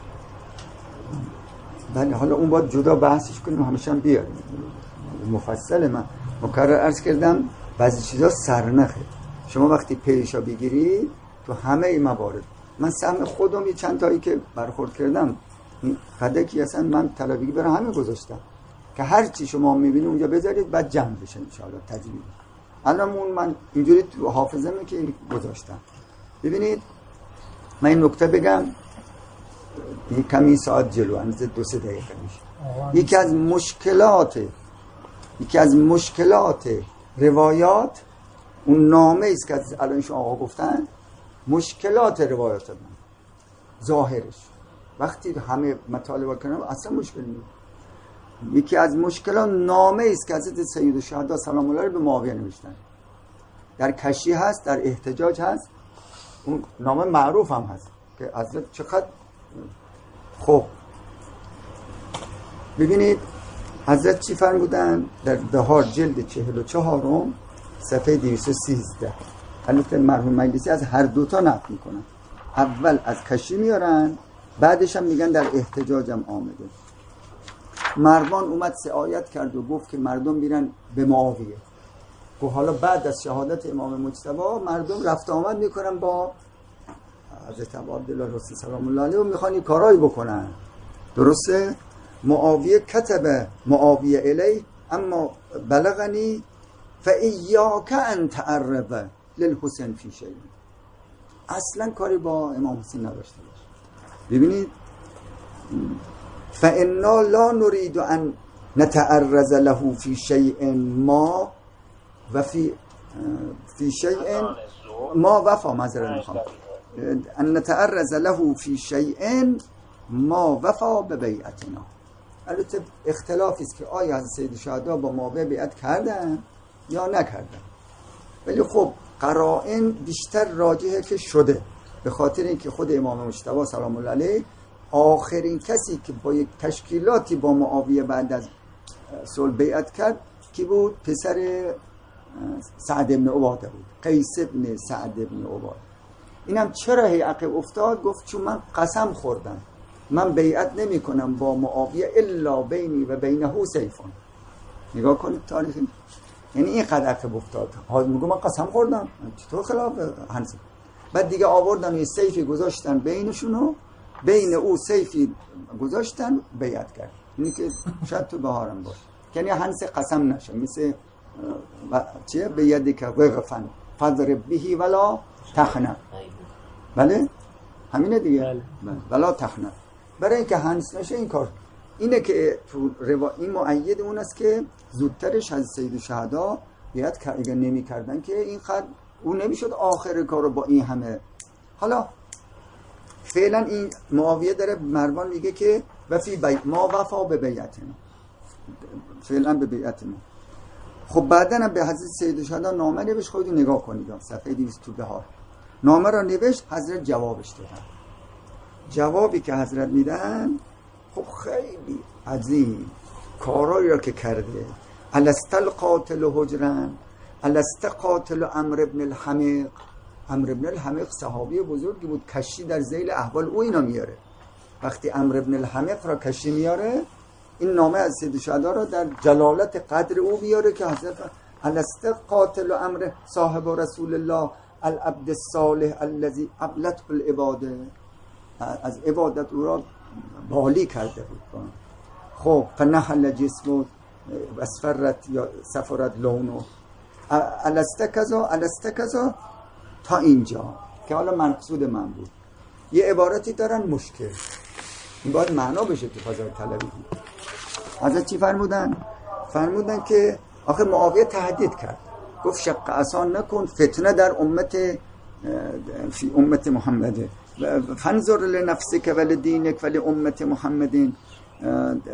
بله حالا اون باید جدا بحثش کنیم همیشه هم بیاریم مفصل. من مکرر عرض کردم بعضی چیزا سرنخه شما وقتی پیشا بگیرید تو همه این موارد. من سهم خودم یه چند تایی که برخورد کردم قدکی اصلا من طلبگی برای همه گذاشتم که هر چی شما میبینید اونجا بذارید بعد جمع بشه انشاءالله تجربه. الان اون من اینجوری تو حافظه می که گذاشتم. ببینید من این نکته بگم یه کمی ساعت جلو اندازه دو سه دقیقه میشه. یکی از مشکلات یکی از مشکلات روایات اون نامه است که الان شما آقا گفتن مشکلات روایات من ظاهرش وقتی همه مطالب کنم اصلا مشکل نیست. یکی از مشکلات نامه است که حضرت سیدالشهدا سلام الله علیه به معاویه نوشتن. در کشی هست، در احتجاج هست، اون نامه معروف هم هست که حضرت چقدر خب ببینید حضرت چی فرمودن در بهار جلد چهل و چهارم صفحه دویست و سیزده. البته مرحوم مجلسی از هر دوتا نقل میکنن، اول از کشی میارن بعدش هم میگن در احتجاج هم آمده. مروان اومد سه آیت کرد و گفت که مردم میرن به معاویه و حالا بعد از شهادت امام مجتبی مردم رفت آمد میکنن با حضرت عبدالله رسول سلام الله علیه و میخوان این کارایی بکنن. درسته؟ معاویه کتب معاویه الی اما بلغنی فایاک ان تعرض للحسین فی شیء. اصلا کاری با امام حسین نداشته باشه. ببینید فانا لا نريد ان نتعرض له في شيء ما و فی فی شیء ما وفا معذرت میخوام ان نتعرض له في شيء ما وفا ببیعتنا. البته اختلافی است که آیا از سید شهدا با معاویه بیعت کردن یا نکردن، ولی خب قرائن بیشتر راجحه که شده، به خاطر اینکه خود امام مجتبی سلام الله علیه آخرین کسی که با یک تشکیلاتی با معاویه بعد از صلح بیعت کرد کی بود؟ پسر سعد ابن عباده بود، قیس ابن سعد ابن عباده. اینم چرا هی عقب افتاد؟ گفت چون من قسم خوردم من بیعت نمی کنم با معاویه الا بینی و بینه سیفون. نگاه کنید تاریخ، یعنی این قدر عقب افتاد. حالا میگم من قسم خوردم، چطور خلاف هنس؟ بعد دیگه آوردن یه سیفی گذاشتن بینشونو، بین او سیفی گذاشتن بیعت کرد. اینی که شاید تو بهارم باشه، یعنی هنس قسم نشه، مثل چیه بیادی که وقفن فضرب بهی ولا تخنه. بله همینه دیگه. بله. ولا تخنه، برای اینکه هنس نشه این کار. اینه که تو روا... این مؤید اون است که زودترش از سید شهدا بیعت که اگر نمی کردن که این خد اون نمیشد آخر کارو با این همه. حالا فعلا این معاویه داره مروان میگه که وفی بی... ما وفا به بیعتنا، فعلا به بیعتنا. خب بعدن هم به حضرت سید شهدا نامه نوشت، خودتون نگاه کنید صفحه دویست و بهار نامه را نوشت، حضرت جوابش دادن. جوابی که حضرت میدن خب خیلی عظیم کارایی را که کرده. الستل قاتل حجرن الست قاتل عمرو ابن الحمیق. عمرو ابن الحمیق صحابی بزرگی بود، کشی در ذیل احوال او اینا میاره. وقتی عمرو ابن الحمیق را کشی میاره، این نامه از سید شهدا را در جلالت قدر او میاره که حضرت الست قاتل عمرو صاحب رسول الله العبد الصالح الذي ابلت العباده، از عبادت او را بالی کرده بود. خب فنحل جسم اسفرت یا سفرت لونو الست کذا الست کذا تا اینجا که حالا مقصود من بود. یه عبارتی دارن مشکل، این باید معنا بشه تو فضای طلبی. حضرت چی فرمودن؟ فرمودن که آخه معاویه تهدید کرد، گفت شق آسان نکن، فتنه در امت فی امت محمده، فنظر لنفسک ولدینک ولی امت محمدین،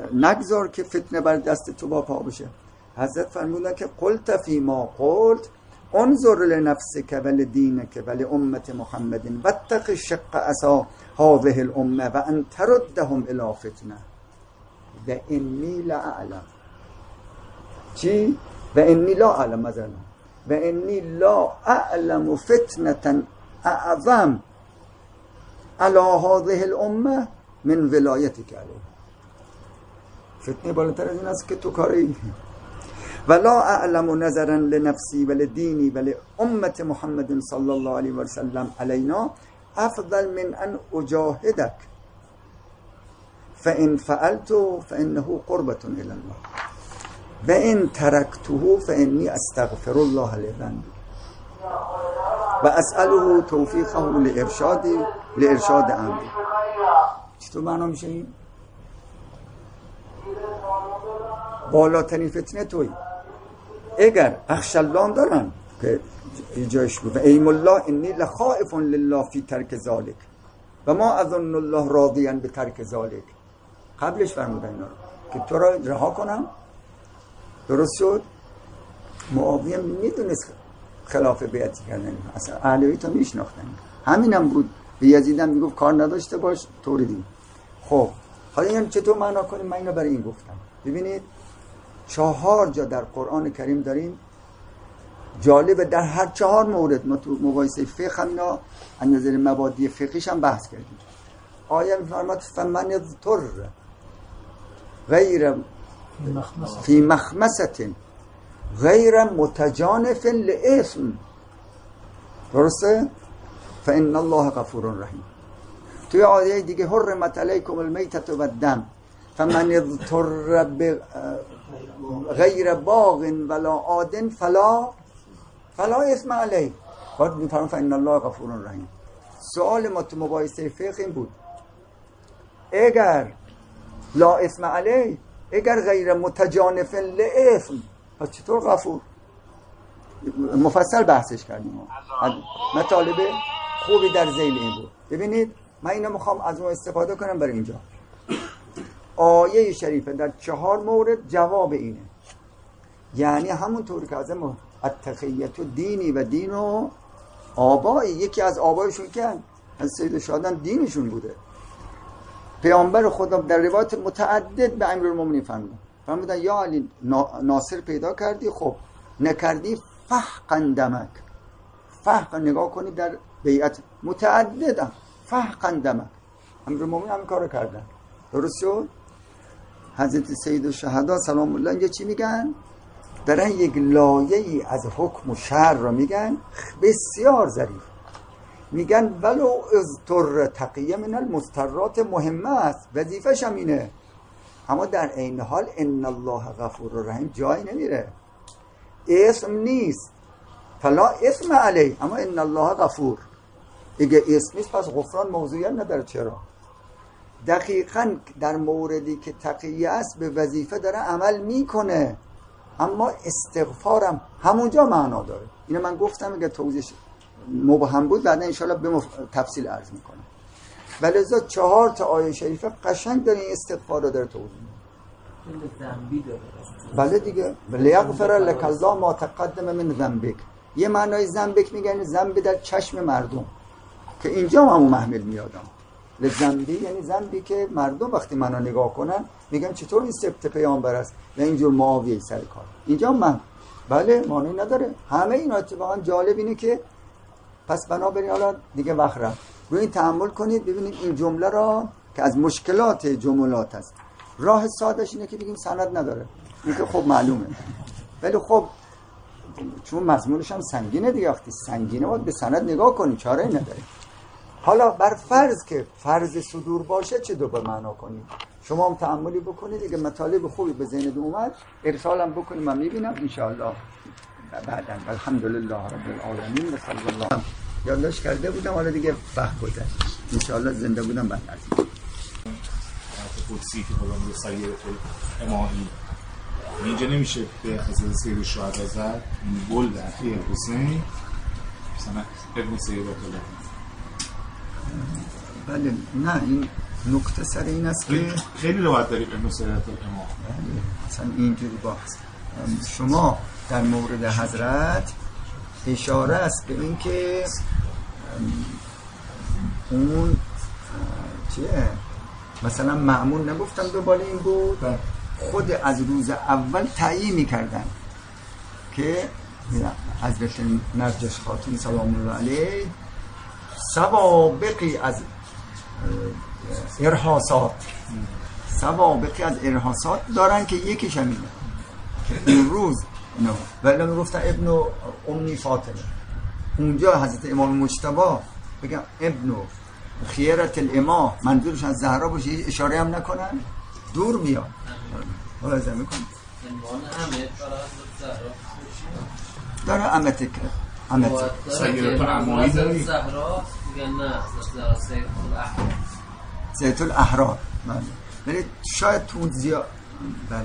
نگذار که فتنه بر دست تو با پا بشه. حضرت فرمودن که قلت فی ما قلت انظر لنفسك ولدینک ولامت محمد واتق شق عصا هذه الامه وان تردهم الی فتنه و انی لا اعلم چی؟ و انی لا اعلم مثلا و انی لا اعلم فتنه اعظم علی هذه الامه من ولایتک علیه. فتنه بالاتر از این است که تو کاری ولا اعلم نظرا لنفسی ولدینی ولامت محمد صلی الله علیه و سلم علینا افضل من ان اجاهدک فان فعلت فانه قربة الى الله و ان ترکته فانی استغفر الله لذنبی و اسأله توفیقه لارشاد لارشاد امری. چطور معنا میشه این؟ بالاترین فتنه توی اگر اخشلان دارن که جایش بود و ایم الله انی لخائف لله فی ترک ذالک و ما اظن الله راضیا به ترک ذالک. قبلش فرمودن اینا رو که تو را رها کنم. درست شد. معاویه میدونست خلاف بیعتی کردن، اصلا اهل بیت رو میشناختن، همینم بود. به یزید هم میگفت کار نداشته باش طوری دیم. خب حالا این چطور معنا کنیم؟ من اینو برای این گفتم. ببینید چهار جا در قرآن کریم داریم، جالبه در هر چهار مورد ما تو مقایسه فقه هم اینا از نظر مبادی فقهیش هم بحث کردیم. آیه میفرماد فمن اضطر غیر فی مخمصة غیر متجانف لإثم، درسته؟ فإن الله غفور رحیم. توی آیه دیگه حرمت علیکم المیتة و الدم فمن اضطر غیر باغ ولا عاد فلا فلا اثم علیه. بعد میفرمان فإن الله غفور رحیم. سوال ما تو مباحثه فقه این بود اگر لا اثم علیه، اگر غیر متجانف لإثم، پس چطور غفور؟ مفصل بحثش کردیم. مطالب خوبی در ذیل این بود. ببینید من اینو میخوام از اون استفاده کنم برای اینجا. آیه شریفه در چهار مورد جواب اینه، یعنی همونطور که از ما التقیت و دینی و دین و آبایی، یکی از آبایشون که از سید شادان دینشون بوده. پیامبر خدا در روایت متعدد به امیرالمومنین فرمودن فرمودن یا علی ناصر پیدا کردی، خب نکردی فحقن دمک. فحق نگاه کنید در بیعت متعدد فحقن دمک. امیرالمومنین هم کارو کردن. درست شد؟ حضرت سید الشهدا سلام الله اینجا چی میگن؟ دارن یک لایه‌ای از حکم و شرع را میگن بسیار ظریف. میگن ولو اضطر تقیه من المضطرات مهمه است، وظیفش هم اینه، اما در عین حال ان الله غفور رحیم جای نمیره. اسم نیست فلا اسم علی، اما ان الله غفور. اگه اسم نیست پس غفران موضوعی نداره. چرا؟ دقیقاً در موردی که تقیه است به وظیفه داره عمل میکنه، اما استغفارم همونجا معنا داره. اینو من گفتم اگه توضیح مبهم بود بعدا انشالله به مف... تفصیل عرض میکنم. ولذا چهار تا آیه شریفه قشنگ داره این استغفار رو داره توضیح میده. ذنبی داره. بله دیگه لیغفر لک الله ما تقدم من ذنبک. یه معنای ذنبک میگن ذنب در چشم مردم که اینجا همون محمل میادم. لذنبی یعنی ذنبی که مردم وقتی منو نگاه کنن میگن چطور این سبت پیامبر است و اینجور معاویه سر کار. اینجا من بله معنی نداره. همه اینا اتفاقا جالب اینه که پس بنابراین حالا دیگه وقت رفت روی این تأمل کنید ببینید این جمله را که از مشکلات جملات است. راه سادهش اینه که بگیم سند نداره، این که خب معلومه، ولی خب چون مضمونش هم سنگینه دیگه، وقتی سنگینه باید به سند نگاه کنیم، چاره نداره. حالا بر فرض که فرض صدور باشه چه دو به معنا کنیم؟ شما هم تأملی بکنید دیگه، مطالب خوبی به ذهنت اومد ارسالم بکنیم، من میبینم انشاءالله بعداً. الحمدلله رب العالمین و صلی الله. یادداشت کرده بودم حالا دیگه وقت گذشت، انشاءالله زنده بودم بعد از این قدسی که حالا به سیرت امامی اینجا نمیشه به حضرت سید الشهدا زد گل در اخی حسین مثلا ابن سید الله. بله نه این نکته سر این است که خیلی روایت داریم ابن سید امام مثلا اینجوری با شما در مورد حضرت اشاره است به این که اون چیه مثلا مأمون نگفتم دنبال این بود، خود از روز اول تعیین میکردن که حضرت نرجس خاتون سلام الله علیه سوابقی از ارهاصات سوابقی از ارهاصات دارن که یکیش همینه که اون روز نه ولی میگفتن ابن امی فاطمه، اونجا حضرت امام مجتبی بگم ابن خیرت الامام منظورش از زهرا باشه، اشاره هم نکنن دور میاد ملاحظه میکنم داره امت که امت سیدت الامایی داری زهرا میگن نه زهرا سید الاحرار سید الاحرار بله شاید تو زیاد بله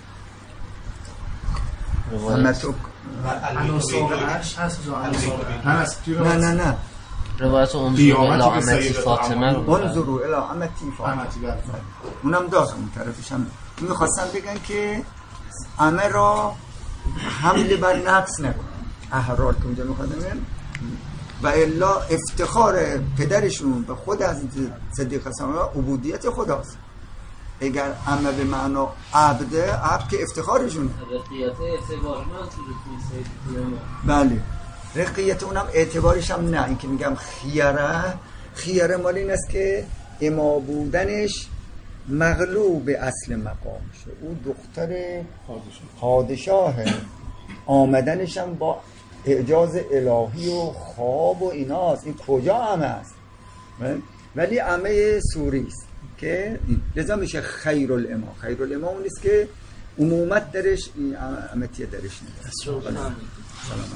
امت نه نه نه روایت انظروا الی امتی فاطمه رو انظروا الی امتی فاطمه اونم داره اون طرفش هم میخواستن بگن که امه را حمله بر نفس نکن احرار که اونجا میخواستن بگن و الا افتخار پدرشون به خود از صدیق حسن عبودیت خداست. اگر امه به معنا عبده عبد که افتخارشون رقیت اعتبار من بله رقیت اونم اعتبارش هم نه، این که میگم خیره خیره مال این است که اما بودنش مغلوب اصل مقامشه، او دختر پادشاهه، آمدنش هم با اعجاز الهی و خواب و ایناست، این کجا عمه است ولی عمه سوری است که لذا میشه خیر الامام. خیر الامام اون است که عمومت درش این عمتیه درش نیست.